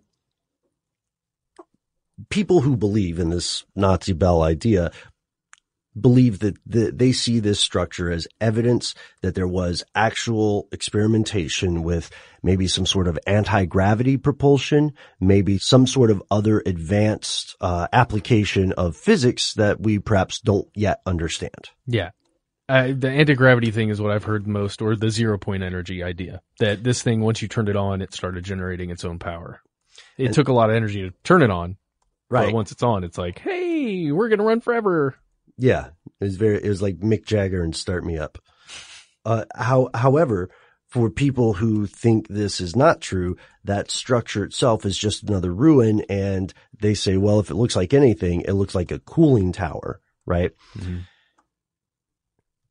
people who believe in this Nazi bell idea believe that they see this structure as evidence that there was actual experimentation with maybe some sort of anti-gravity propulsion, maybe some sort of other advanced application of physics that we perhaps don't yet understand. Yeah. The anti-gravity thing is what I've heard most, or the 0-point energy idea, that this thing, once you turned it on, it started generating its own power. It took a lot of energy to turn it on. Right. But once it's on, it's like, hey, we're going to run forever. Yeah, it was like Mick Jagger and Start Me Up. However, for people who think this is not true, that structure itself is just another ruin, and they say, well, if it looks like anything, it looks like a cooling tower, right? Mm-hmm.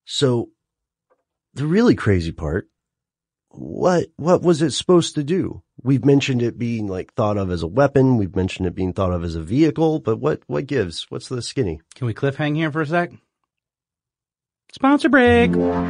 So the really crazy part, what was it supposed to do? We've mentioned it being like thought of as a weapon. We've mentioned it being thought of as a vehicle, but what gives? What's the skinny? Can we cliffhang here for a sec? Sponsor break.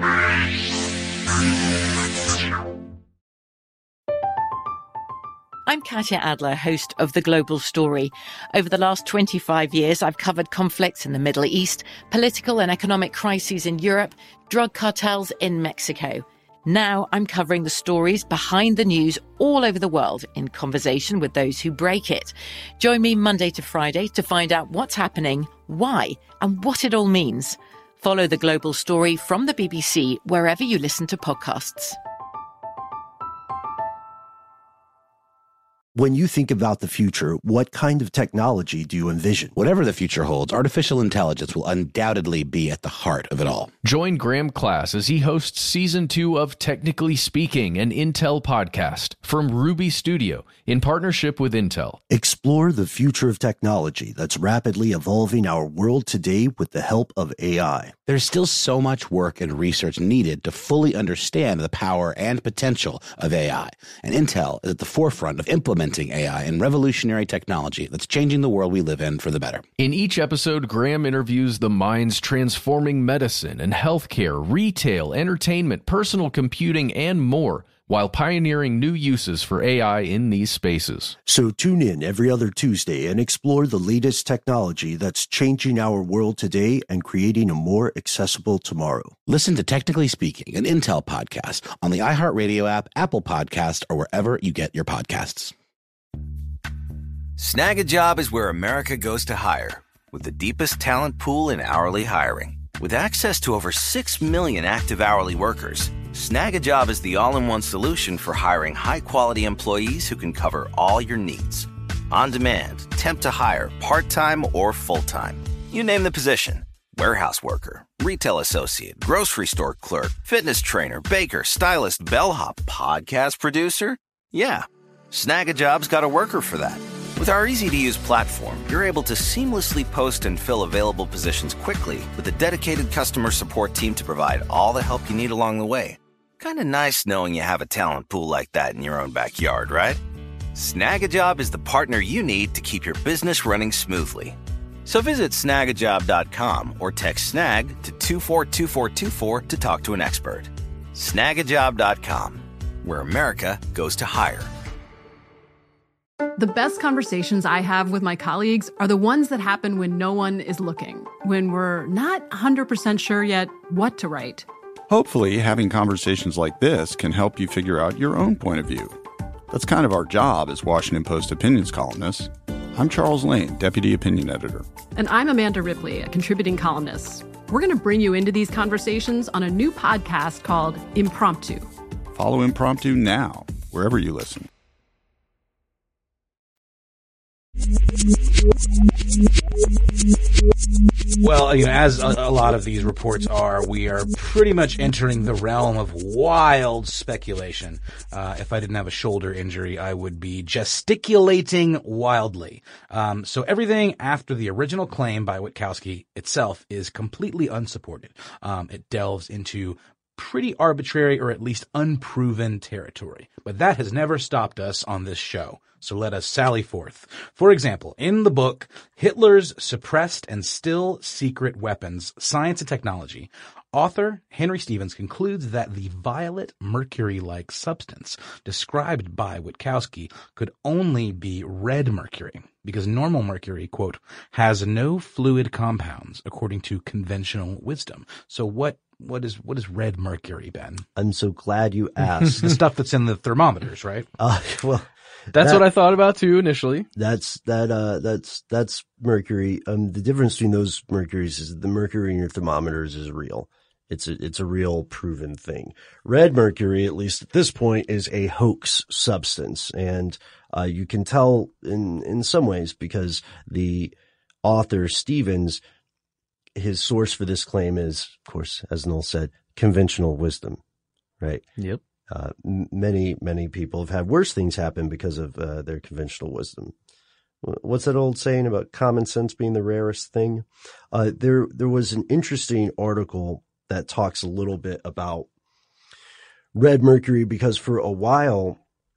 I'm Katya Adler, host of The Global Story. Over the last 25 years, I've covered conflicts in the Middle East, political and economic crises in Europe, drug cartels in Mexico. Now I'm covering the stories behind the news all over the world in conversation with those who break it. Join me Monday to Friday to find out what's happening, why, and what it all means. Follow The Global Story from the BBC wherever you listen to podcasts. When you think about the future, what kind of technology do you envision? Whatever the future holds, artificial intelligence will undoubtedly be at the heart of it all. Join Graham Class as he hosts Season 2 of Technically Speaking, an Intel podcast from Ruby Studio in partnership with Intel. Explore the future of technology that's rapidly evolving our world today with the help of AI. There's still so much work and research needed to fully understand the power and potential of AI, and Intel is at the forefront of implementing AI and revolutionary technology that's changing the world we live in for the better. In each episode, Graham interviews the minds transforming medicine and healthcare, retail, entertainment, personal computing, and more, while pioneering new uses for AI in these spaces. So tune in every other Tuesday and explore the latest technology that's changing our world today and creating a more accessible tomorrow. Listen to Technically Speaking, an Intel podcast on the iHeartRadio app, Apple Podcast, or wherever you get your podcasts. Snag a Job is where America goes to hire, with the deepest talent pool in hourly hiring. With access to over 6 million active hourly workers, Snag a Job is the all-in-one solution for hiring high-quality employees who can cover all your needs. On demand, temp to hire, part-time or full-time. You name the position. Warehouse worker, retail associate, grocery store clerk, fitness trainer, baker, stylist, bellhop, podcast producer. Yeah, Snag a Job's got a worker for that. With our easy-to-use platform, you're able to seamlessly post and fill available positions quickly with a dedicated customer support team to provide all the help you need along the way. Kind of nice knowing you have a talent pool like that in your own backyard, right? Snag a Job is the partner you need to keep your business running smoothly. So visit snagajob.com or text snag to 242424 to talk to an expert. Snagajob.com, where America goes to hire. The best conversations I have with my colleagues are the ones that happen when no one is looking, when we're not 100% sure yet what to write. Hopefully, having conversations like this can help you figure out your own point of view. That's kind of our job as Washington Post opinions columnists. I'm Charles Lane, Deputy Opinion Editor. And I'm Amanda Ripley, a contributing columnist. We're going to bring you into these conversations on a new podcast called Impromptu. Follow Impromptu now, wherever you listen. Well, as a lot of these reports are, we are pretty much entering the realm of wild speculation. If I didn't have a shoulder injury, I would be gesticulating wildly. So everything after the original claim by Witkowski itself is completely unsupported. It delves into pretty arbitrary or at least unproven territory. But that has never stopped us on this show. So let us sally forth. For example, in the book, Hitler's Suppressed and Still Secret Weapons, Science and Technology, author Henry Stevens concludes that the violet mercury-like substance described by Witkowski could only be red mercury, because normal mercury, quote, has no fluid compounds, according to conventional wisdom. So what is red mercury, Ben? I'm so glad you asked. The stuff that's in the thermometers, right? That's what I thought about too initially. That's mercury. The difference between those mercuries is the mercury in your thermometers is real. It's a real proven thing. Red mercury, at least at this point, is a hoax substance, and you can tell in some ways because the author Stevens, his source for this claim is, of course, as Noel said, conventional wisdom, right? Yep. Many people have had worse things happen because of their conventional wisdom. What's that old saying about common sense being the rarest thing? There was an interesting article that talks a little bit about red mercury, because for a while,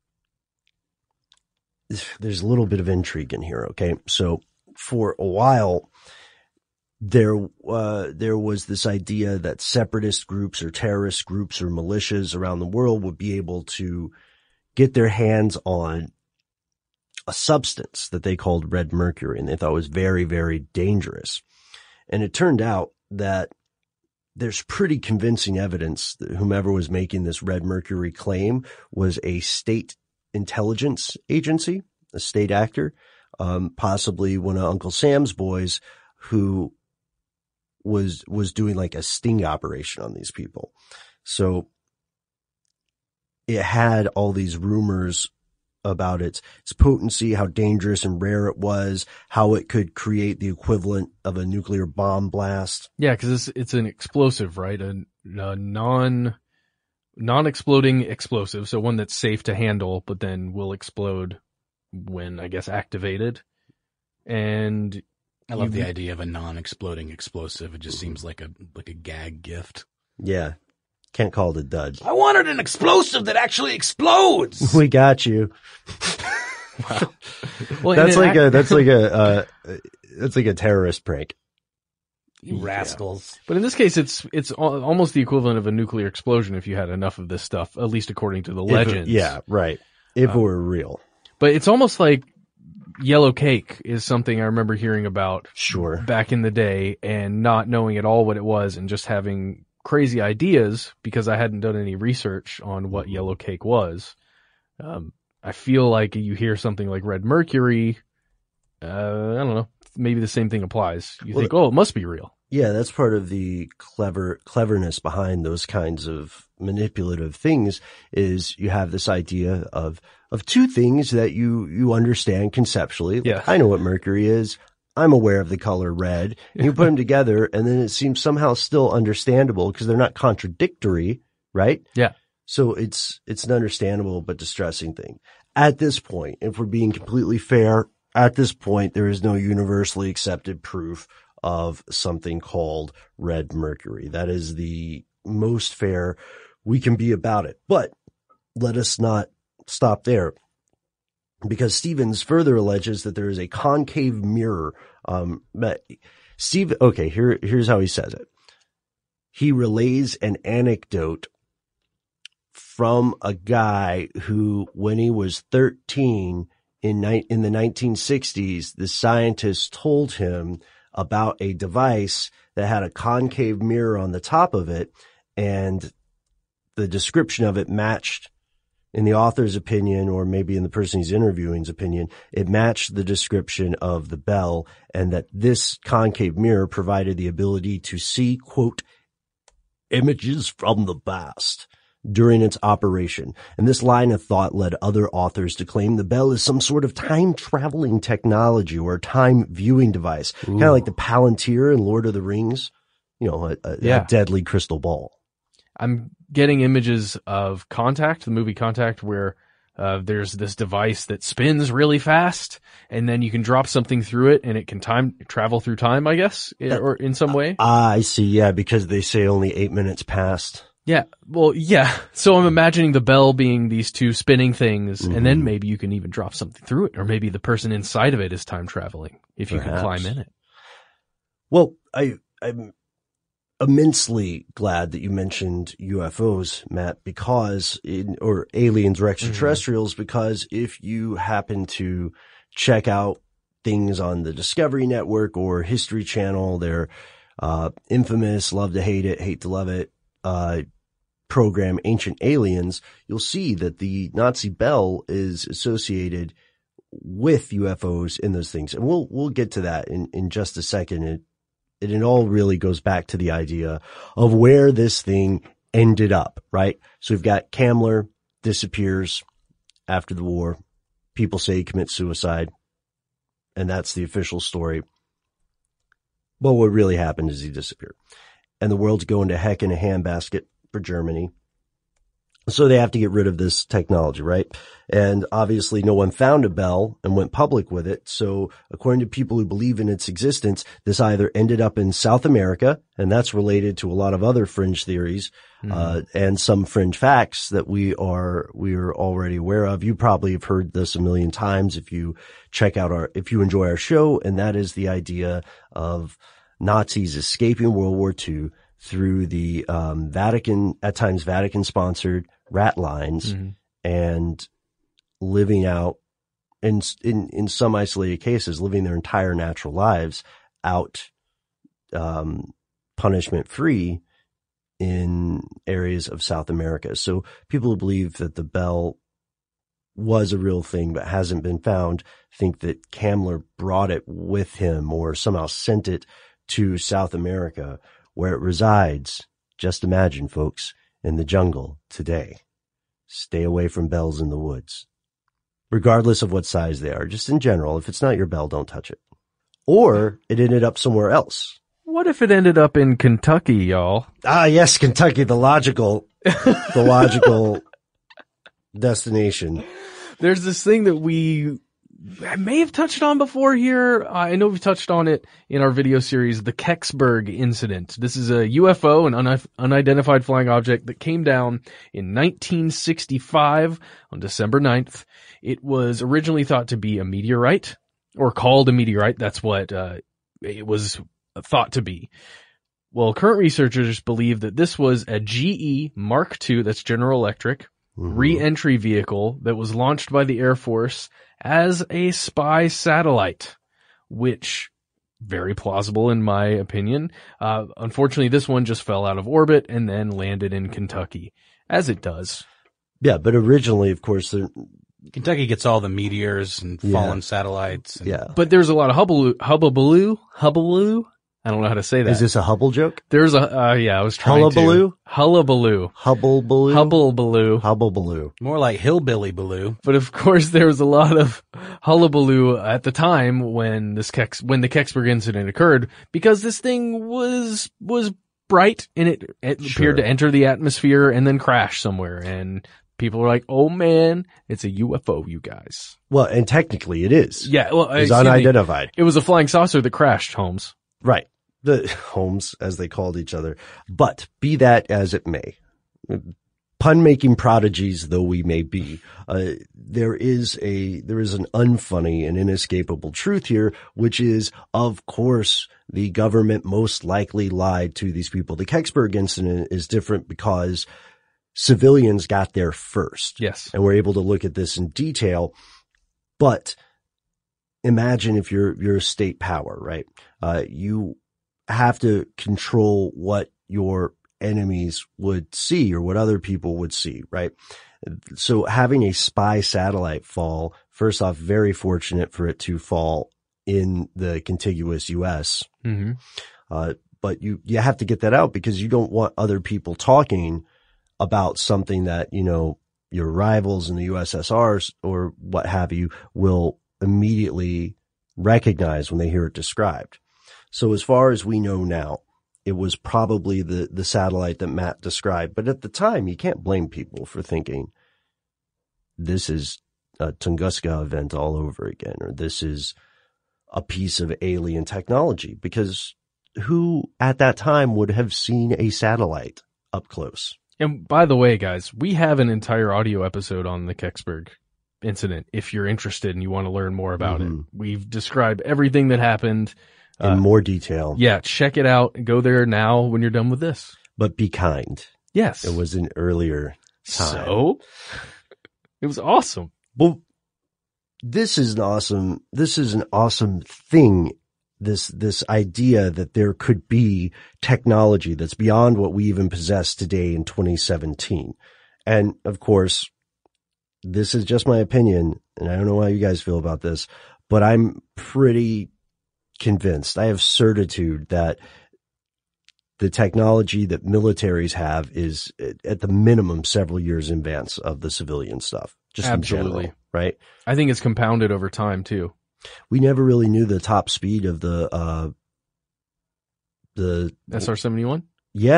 there's a little bit of intrigue in here. Okay. So for a while, there was this idea that separatist groups or terrorist groups or militias around the world would be able to get their hands on a substance that they called red mercury, and they thought was very, very dangerous. And it turned out that there's pretty convincing evidence that whomever was making this red mercury claim was a state intelligence agency, a state actor, possibly one of Uncle Sam's boys who was doing like a sting operation on these people. So it had all these rumors about its potency, how dangerous and rare it was, how it could create the equivalent of a nuclear bomb blast. Yeah, because it's an explosive, right? A non-exploding explosive, so one that's safe to handle, but then will explode when, I guess, activated. And I love the idea of a non-exploding explosive. It just seems like a gag gift. Yeah. Can't call it a dud. I wanted an explosive that actually explodes. We got you. Wow. Well, that's like a terrorist prank. You rascals. Yeah. But in this case, it's almost the equivalent of a nuclear explosion if you had enough of this stuff, at least according to the legends. Yeah, right. If it were real. But it's almost like yellow cake is something I remember hearing about back in the day and not knowing at all what it was and just having crazy ideas because I hadn't done any research on what yellow cake was. I feel like you hear something like red mercury. I don't know. Maybe the same thing applies. You think, it must be real. Yeah, that's part of the cleverness behind those kinds of manipulative things is you have this idea of two things that you understand conceptually. Yeah. Like, I know what mercury is. I'm aware of the color red. And you put them together and then it seems somehow still understandable because they're not contradictory, right? Yeah. So it's an understandable but distressing thing. At this point, if we're being completely fair, at this point, there is no universally accepted proof of something called red mercury. That is the most fair we can be about it. But let us not stop there, because Stevens further alleges that there is a concave mirror. Here's how he says it. He relays an anecdote from a guy who, when he was 13 in the 1960s, the scientists told him about a device that had a concave mirror on the top of it, and the description of it matched, in the author's opinion, or maybe in the person he's interviewing's opinion, it matched the description of the Bell, and that this concave mirror provided the ability to see, quote, images from the past during its operation. And this line of thought led other authors to claim the Bell is some sort of time-traveling technology or a time-viewing device, kind of like the Palantir in Lord of the Rings, a deadly crystal ball. I'm getting images of Contact, the movie Contact, where there's this device that spins really fast, and then you can drop something through it, and it can travel through time, I guess, or in some way. I see, yeah, because they say only 8 minutes passed. Yeah, well, yeah. So I'm imagining the Bell being these two spinning things, and then maybe you can even drop something through it, or maybe the person inside of it is time traveling, if you can climb in it. Well, I'm immensely glad that you mentioned UFOs, Matt, or aliens or extraterrestrials, because if you happen to check out things on the Discovery Network or History Channel, their infamous Love to Hate It, Hate to Love It program, Ancient Aliens, you'll see that the Nazi Bell is associated with UFOs in those things. And we'll get to that in just a second. It all really goes back to the idea of where this thing ended up, right? So we've got Kamler disappears after the war. People say he commits suicide, and that's the official story. But what really happened is he disappeared. And the world's going to heck in a handbasket for Germany. So they have to get rid of this technology, right? And obviously no one found a bell and went public with it. So according to people who believe in its existence, this either ended up in South America, and that's related to a lot of other fringe theories, and some fringe facts that we are already aware of. You probably have heard this a million times if you if you enjoy our show, and that is the idea of Nazis escaping World War II through the at times Vatican-sponsored rat lines, and living out, in some isolated cases, living their entire natural lives out punishment-free in areas of South America. So people who believe that the bell was a real thing but hasn't been found think that Kamler brought it with him or somehow sent it to South America, where it resides. Just imagine, folks, in the jungle today. Stay away from bells in the woods, regardless of what size they are. Just in general, if it's not your bell, don't touch it. Or it ended up somewhere else. What if it ended up in Kentucky, y'all? Ah, yes, Kentucky, the logical destination. There's this thing that I may have touched on before here. I know we've touched on it in our video series, the Kecksburg incident. This is a UFO, an unidentified flying object that came down in 1965 on December 9th. It was originally thought to be a meteorite, or called a meteorite. That's what it was thought to be. Well, current researchers believe that this was a GE Mark II, that's General Electric, re-entry vehicle that was launched by the Air Force as a spy satellite, which very plausible in my opinion. Unfortunately, this one just fell out of orbit and then landed in Kentucky, as it does. Yeah, but originally, of course, Kentucky gets all the meteors and fallen satellites. And But there's a lot of hubbaloo. I don't know how to say that. Is this a Hubble joke? There's I was trying Hullabaloo? to. Hullabaloo. Hubblebaloo? Hubblebaloo. Hubblebaloo. More like hillbilly baloo. But of course there was a lot of hullabaloo at the time when the Kecksburg incident occurred, because this thing was bright and it appeared to enter the atmosphere and then crash somewhere, and people were like, "Oh man, it's a UFO, you guys." Well, and technically it is. Yeah, well, it's unidentified. It was a flying saucer that crashed, Holmes. Right. The Holmes, as they called each other. But be that as it may, pun-making prodigies though we may be, there is an unfunny and inescapable truth here, which is, of course, the government most likely lied to these people. The Kecksburg incident is different because civilians got there first. Yes. And we're able to look at this in detail. But imagine if you're a state power, right? You have to control what your enemies would see or what other people would see, right? So having a spy satellite fall, first off, very fortunate for it to fall in the contiguous U.S. But you have to get that out because you don't want other people talking about something that, your rivals in the USSR or what have you will immediately recognize when they hear it described. So as far as we know now, it was probably the satellite that Matt described. But at the time, you can't blame people for thinking this is a Tunguska event all over again, or this is a piece of alien technology, because who at that time would have seen a satellite up close? And by the way, guys, we have an entire audio episode on the Kecksburg incident. If you're interested and you want to learn more about it, we've described everything that happened in more detail. Yeah, check it out. Go there now when you're done with this. But be kind. Yes. It was an earlier time. So it was awesome. Well, this is an awesome thing. This idea that there could be technology that's beyond what we even possess today in 2017. And of course, this is just my opinion, and I don't know how you guys feel about this, but I'm pretty convinced. I have certitude that the technology that militaries have is at the minimum several years in advance of the civilian stuff. Just absolutely. In general, right? I think it's compounded over time too. We never really knew the top speed of the SR-71. Yeah,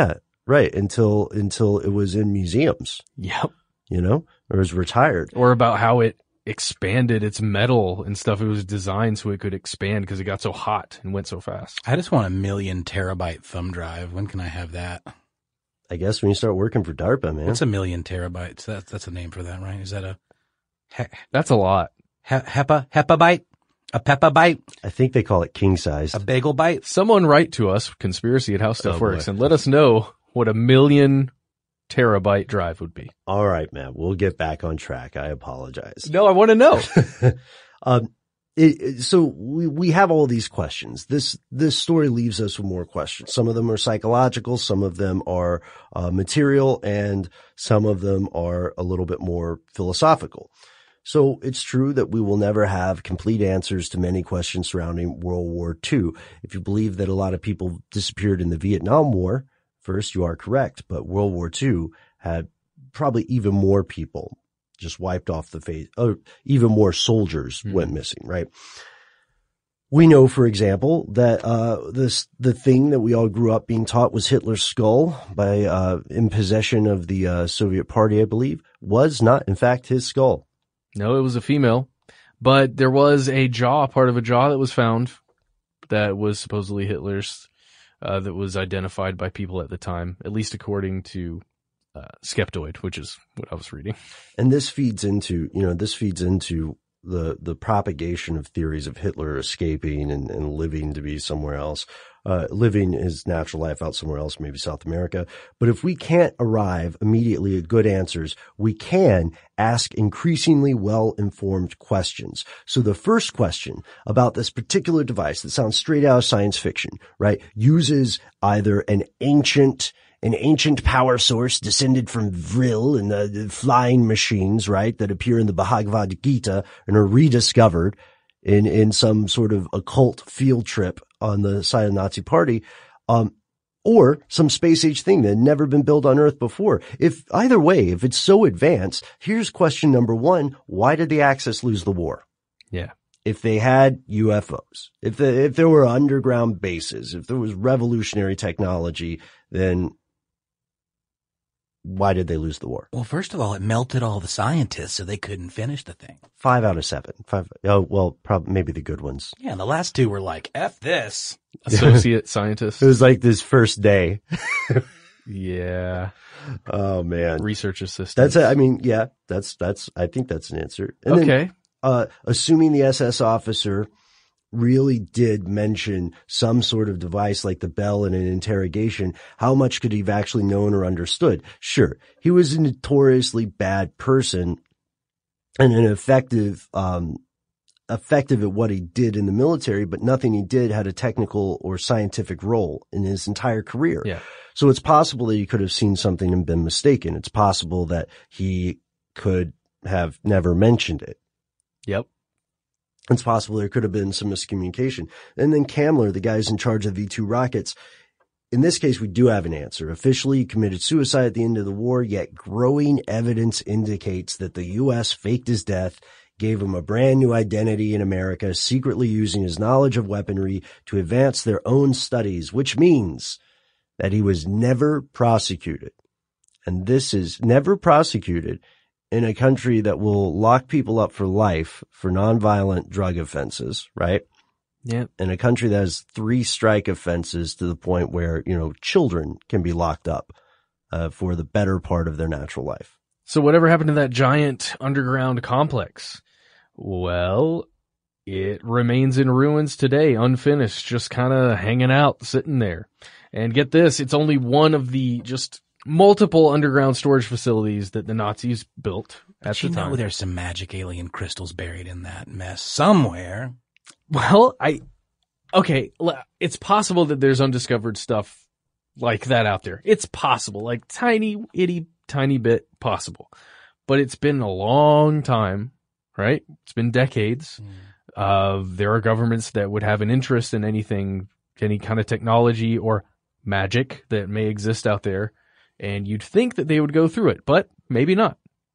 Right. Until it was in museums. Yep. You know, or was retired. Or about how it expanded its metal and stuff. It was designed so it could expand because it got so hot and went so fast. I just want a 1,000,000 terabyte thumb drive. When can I have that? I guess when you start working for DARPA, man. What's 1,000,000 terabytes? That's a name for that, right? Is that a... That's a lot. Hepabyte? A peppabyte? I think they call it king size. A bagel bite? Someone write to us, conspiracy@howstuffworks, and let us know what a 1,000,000 terabyte drive would be. All right, man. We'll get back on track. I apologize. No, I want to know. So we have all these questions. This story leaves us with more questions. Some of them are psychological, some of them are material, and some of them are a little bit more philosophical. So it's true that we will never have complete answers to many questions surrounding World War II. If you believe that a lot of people disappeared in the Vietnam War, first, you are correct, but World War II had probably even more people just wiped off the face, or even more soldiers went missing, right? We know, for example, that the thing that we all grew up being taught was Hitler's skull by in possession of the Soviet Party, I believe, was not, in fact, his skull. No, it was a female, but there was a jaw, part of a jaw that was found that was supposedly Hitler's, that was identified by people at the time, at least according to Skeptoid, which is what I was reading. And this feeds into, the propagation of theories of Hitler escaping and living to be somewhere else, living his natural life out somewhere else, maybe South America. But if we can't arrive immediately at good answers, we can ask increasingly well-informed questions. So the first question about this particular device that sounds straight out of science fiction, right, uses either an ancient power source descended from Vril and the flying machines, right, that appear in the Bhagavad Gita and are rediscovered in some sort of occult field trip on the side of the Nazi Party, or some space age thing that had never been built on Earth before. If either way, if it's so advanced, here's question number one: why did the Axis lose the war? Yeah. If they had UFOs, if there were underground bases, if there was revolutionary technology, then why did they lose the war? Well, first of all, it melted all the scientists, so they couldn't finish the thing. 5 out of 7. 5. Oh, well, probably maybe the good ones. Yeah, and the last two were like, F this. Associate scientists. It was like this first day. Yeah. Oh man. Research assistant. I think that's an answer. And okay. Then, assuming the SS officer really did mention some sort of device like the bell in an interrogation, how much could he have actually known or understood? Sure, he was a notoriously bad person and an effective at what he did in the military, but nothing he did had a technical or scientific role in his entire career. Yeah. So it's possible that he could have seen something and been mistaken. It's possible that he could have never mentioned it. Yep. It's possible there could have been some miscommunication. And then Kamler, the guy who's in charge of V-2 rockets, in this case, we do have an answer. Officially, he committed suicide at the end of the war, yet growing evidence indicates that the U.S. faked his death, gave him a brand new identity in America, secretly using his knowledge of weaponry to advance their own studies, which means that he was never prosecuted. And this is never prosecuted in a country that will lock people up for life for nonviolent drug offenses, right? Yeah. In a country that has 3 strike offenses to the point where, children can be locked up for the better part of their natural life. So whatever happened to that giant underground complex? Well, it remains in ruins today, unfinished, just kind of hanging out, sitting there. And get this, it's only one of the just multiple underground storage facilities that the Nazis built at the time. There's some magic alien crystals buried in that mess somewhere. Well, it's possible that there's undiscovered stuff like that out there. It's possible, like tiny bit possible. But it's been a long time, right? It's been decades. There are governments that would have an interest in any kind of technology or magic that may exist out there. And you'd think that they would go through it, but maybe not.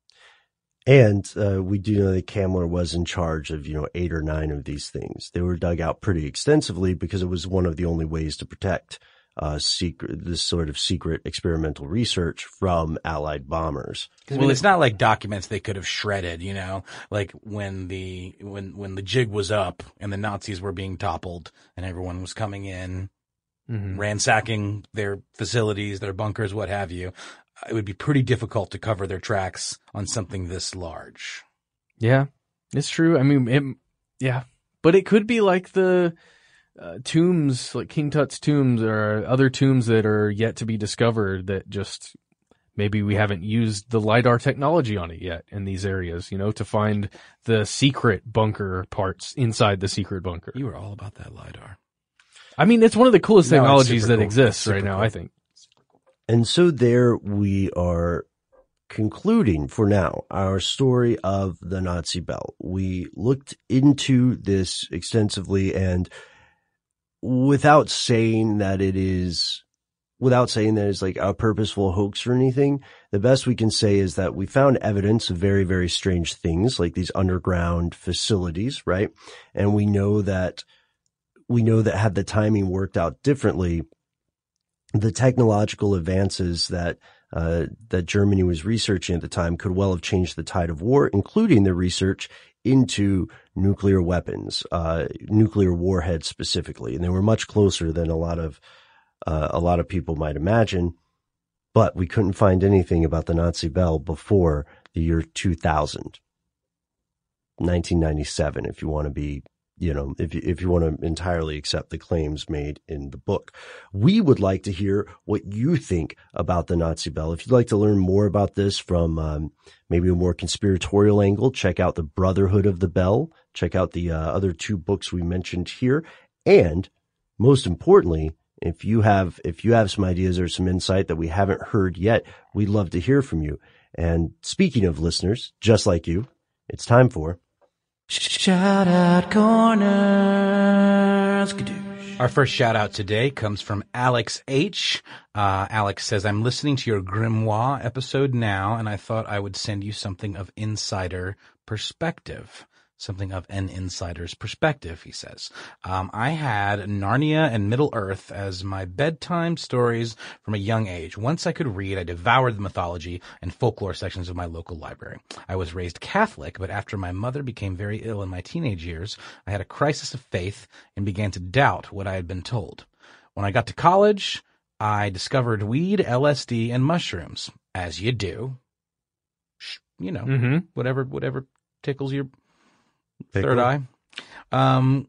And we do know that Kamler was in charge of, 8 or 9 of these things. They were dug out pretty extensively because it was one of the only ways to protect this sort of secret experimental research from Allied bombers. Well, it's not like documents they could have shredded, like when the jig was up and the Nazis were being toppled and everyone was coming in, ransacking their facilities, their bunkers, what have you. It would be pretty difficult to cover their tracks on something this large. Yeah, it's true. I mean, but it could be like the tombs, like King Tut's tombs, or other tombs that are yet to be discovered that just maybe we haven't used the LiDAR technology on it yet in these areas, to find the secret bunker parts inside the secret bunker. You were all about that LiDAR. I mean, it's one of the coolest technologies that exists right now, I think. And so there we are concluding for now our story of the Nazi Bell. We looked into this extensively, and without saying that it's like a purposeful hoax or anything, the best we can say is that we found evidence of very, very strange things like these underground facilities, right? And we know that had the timing worked out differently, the technological advances that Germany was researching at the time could well have changed the tide of war, including the research into nuclear weapons, nuclear warheads specifically. And they were much closer than a lot of people might imagine. But we couldn't find anything about the Nazi Bell before the year 2000, 1997, if you want to be, if you want to entirely accept the claims made in the book. We would like to hear what you think about the Nazi Bell. If you'd like to learn more about this from maybe a more conspiratorial angle, check out The Brotherhood of the Bell. Check out the other two books we mentioned here. And most importantly, if you have some ideas or some insight that we haven't heard yet, we'd love to hear from you. And speaking of listeners, just like you, it's time for Shout Out Corner. Our first shout out today comes from Alex H. Alex says, I'm listening to your Grimoire episode now, and I thought I would send you something of insider perspective. Something of an insider's perspective, he says. I had Narnia and Middle-earth as my bedtime stories from a young age. Once I could read, I devoured the mythology and folklore sections of my local library. I was raised Catholic, but after my mother became very ill in my teenage years, I had a crisis of faith and began to doubt what I had been told. When I got to college, I discovered weed, LSD, and mushrooms, as you do. Whatever tickles your third eye. And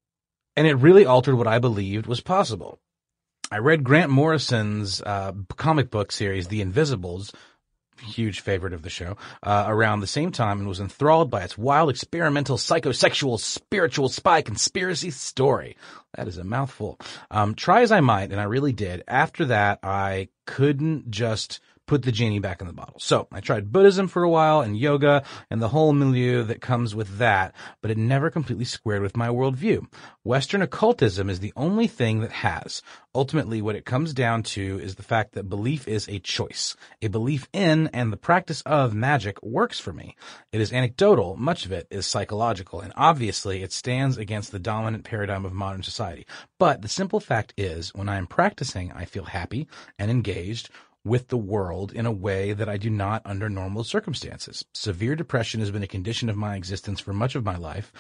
it really altered what I believed was possible. I read Grant Morrison's comic book series, The Invisibles, huge favorite of the show, around the same time, and was enthralled by its wild, experimental, psychosexual, spiritual spy conspiracy story. That is a mouthful. Try as I might, and I really did. After that, I couldn't just put the genie back in the bottle. So I tried Buddhism for a while and yoga and the whole milieu that comes with that, but it never completely squared with my worldview. Western occultism is the only thing that has. Ultimately, what it comes down to is the fact that belief is a choice. A belief in and the practice of magic works for me. It is anecdotal. Much of it is psychological, and obviously it stands against the dominant paradigm of modern society. But the simple fact is, when I am practicing, I feel happy and engaged with the world in a way that I do not under normal circumstances. Severe depression has been a condition of my existence for much of my life.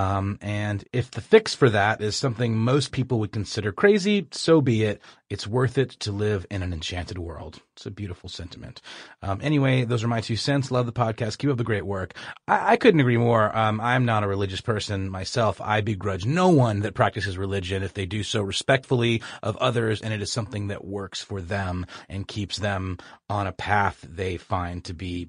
And if the fix for that is something most people would consider crazy, so be it. It's worth it to live in an enchanted world. It's a beautiful sentiment. Anyway, those are my 2 cents. Love the podcast. Keep up the great work. I couldn't agree more. I'm not a religious person myself. I begrudge no one that practices religion if they do so respectfully of others, and it is something that works for them and keeps them on a path they find to be,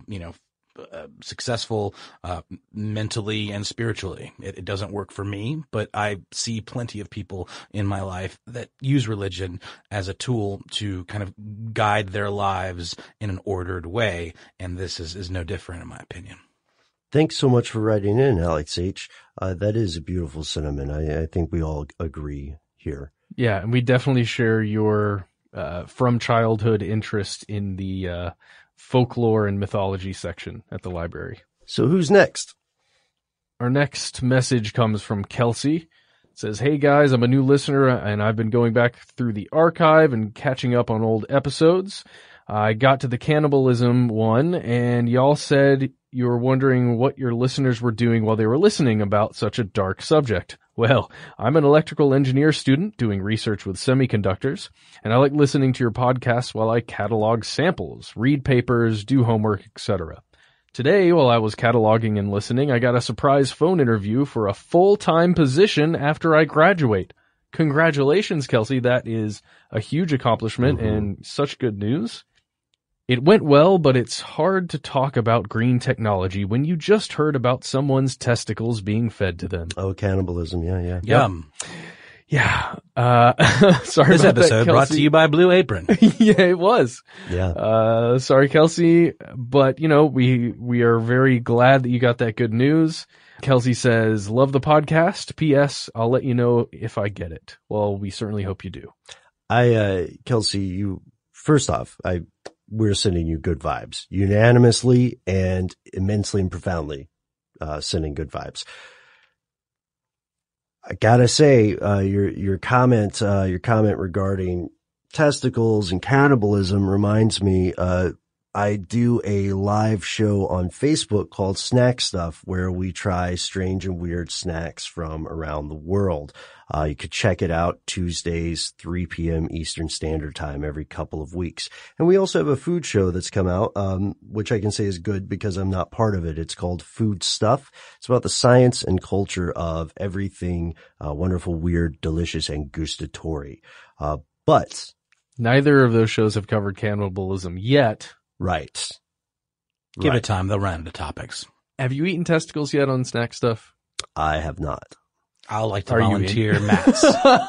successful mentally and spiritually. It doesn't work for me, but I see plenty of people in my life that use religion as a tool to kind of guide their lives in an ordered way, and this is no different in my opinion. Thanks so much for writing in, Alex H. That is a beautiful sentiment. I think we all agree here. Yeah, and we definitely share your from childhood interest in the folklore and mythology section at the library. So who's next? Our next message comes from Kelsey. It says, hey guys, I'm a new listener and I've been going back through the archive and catching up on old episodes. I got to the cannibalism one and y'all said you were wondering what your listeners were doing while they were listening about such a dark subject. Well, I'm an electrical engineer student doing research with semiconductors, and I like listening to your podcasts while I catalog samples, read papers, do homework, etc. Today, while I was cataloging and listening, I got a surprise phone interview for a full-time position after I graduate. Congratulations, Kelsey. That is a huge accomplishment and such good news. It went well, but it's hard to talk about green technology when you just heard about someone's testicles being fed to them. Oh, cannibalism. Yeah. Yum. Yeah. Sorry this about episode that, brought to you by Blue Apron. Yeah, it was. Yeah. Sorry, Kelsey, but we are very glad that you got that good news. Kelsey says, love the podcast. P.S. I'll let you know if I get it. Well, we certainly hope you do. Kelsey, first off, we're sending you good vibes, unanimously and immensely and profoundly, sending good vibes. I gotta say, your comment regarding testicles and cannibalism reminds me, I do a live show on Facebook called Snack Stuff where we try strange and weird snacks from around the world. You could check it out Tuesdays, 3 p.m. Eastern Standard Time every couple of weeks. And we also have a food show that's come out, which I can say is good because I'm not part of it. It's called Food Stuff. It's about the science and culture of everything wonderful, weird, delicious, and gustatory. But neither of those shows have covered cannibalism yet. Right. Give it time. They'll run into topics. Have you eaten testicles yet on Snack Stuff? I have not. I'll like to volunteer Matt's.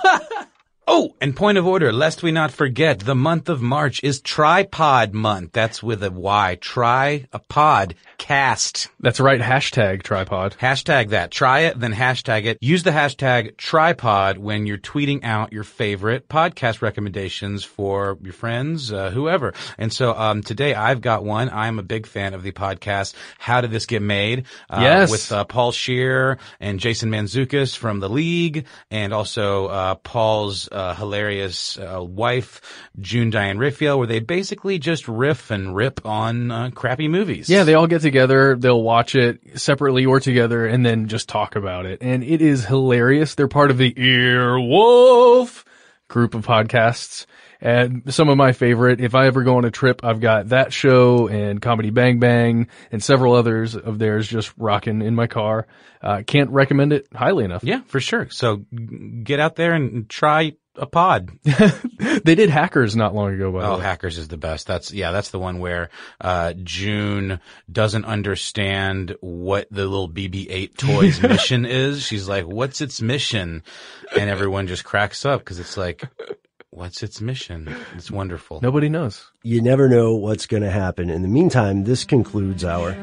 Oh, and point of order, lest we not forget, the month of March is Tripod Month. That's with a Y. Try a pod. Cast. That's right. Hashtag tripod. Hashtag that. Try it, then hashtag it. Use the hashtag tripod when you're tweeting out your favorite podcast recommendations for your friends, whoever. And so, today I've got one. I'm a big fan of the podcast, How Did This Get Made? Yes. With, Paul Scheer and Jason Mantzoukas from The League, and also, Paul's, hilarious, wife, June Diane Raphael, where they basically just riff and rip on, crappy movies. Yeah, they all get together, they'll watch it separately or together, and then just talk about it. And it is hilarious. They're part of the Earwolf group of podcasts. And some of my favorite, if I ever go on a trip, I've got that show and Comedy Bang Bang and several others of theirs just rocking in my car. Can't recommend it highly enough. Yeah, for sure. So get out there and try a pod. They did Hackers not long ago, by the way. Hackers is the best. That's the one where, June doesn't understand what the little BB-8 toy's mission is. She's like, what's its mission? And everyone just cracks up because it's like, what's its mission? It's wonderful. Nobody knows. You never know what's going to happen. In the meantime, this concludes our...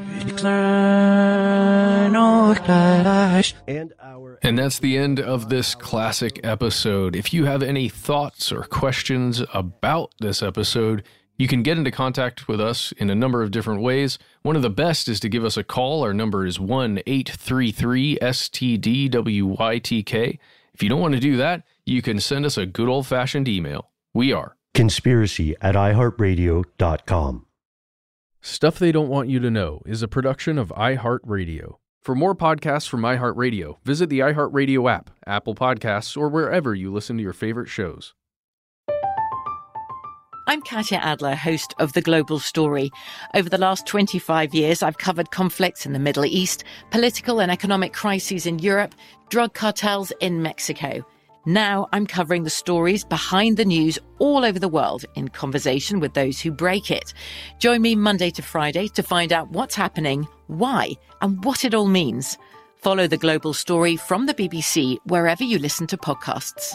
And that's the end of this classic episode. If you have any thoughts or questions about this episode, you can get into contact with us in a number of different ways. One of the best is to give us a call. Our number is 1-833-STDWYTK. If you don't want to do that, you can send us a good old-fashioned email. We are conspiracy@iheartradio.com. Stuff They Don't Want You to Know is a production of iHeartRadio. For more podcasts from iHeartRadio, visit the iHeartRadio app, Apple Podcasts, or wherever you listen to your favorite shows. I'm Katya Adler, host of The Global Story. Over the last 25 years, I've covered conflicts in the Middle East, political and economic crises in Europe, drug cartels in Mexico. Now I'm covering the stories behind the news all over the world in conversation with those who break it. Join me Monday to Friday to find out what's happening, why, and what it all means. Follow The Global Story from the BBC wherever you listen to podcasts.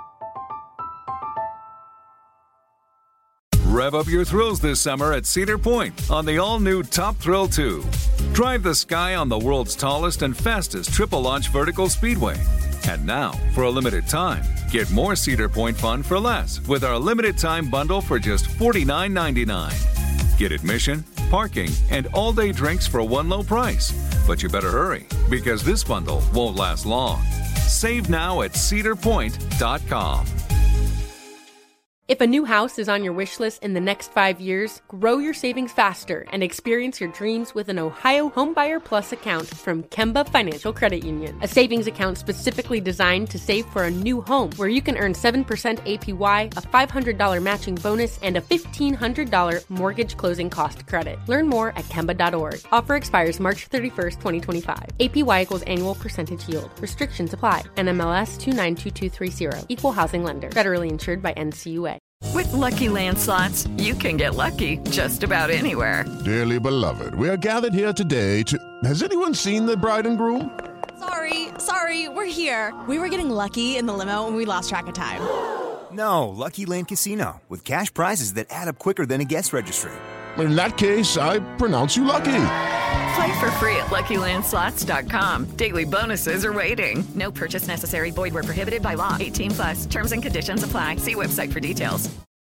Rev up your thrills this summer at Cedar Point on the all-new Top Thrill 2. Drive the sky on the world's tallest and fastest triple-launch vertical speedway. And now, for a limited time, get more Cedar Point fun for less with our limited-time bundle for just $49.99. Get admission, parking, and all-day drinks for one low price. But you better hurry, because this bundle won't last long. Save now at cedarpoint.com. If a new house is on your wish list in the next 5 years, grow your savings faster and experience your dreams with an Ohio Homebuyer Plus account from Kemba Financial Credit Union. A savings account specifically designed to save for a new home, where you can earn 7% APY, a $500 matching bonus, and a $1,500 mortgage closing cost credit. Learn more at Kemba.org. Offer expires March 31st, 2025. APY equals annual percentage yield. Restrictions apply. NMLS 292230. Equal housing lender. Federally insured by NCUA. With Lucky Land Slots, you can get lucky just about anywhere. Dearly beloved, we are gathered here today to... Has anyone seen the bride and groom? Sorry, we're here. We were getting lucky in the limo and we lost track of time. No, Lucky Land Casino, with cash prizes that add up quicker than a guest registry. In that case, I pronounce you lucky. Play for free at LuckyLandSlots.com. Daily bonuses are waiting. No purchase necessary. Void where prohibited by law. 18+. Terms and conditions apply. See website for details.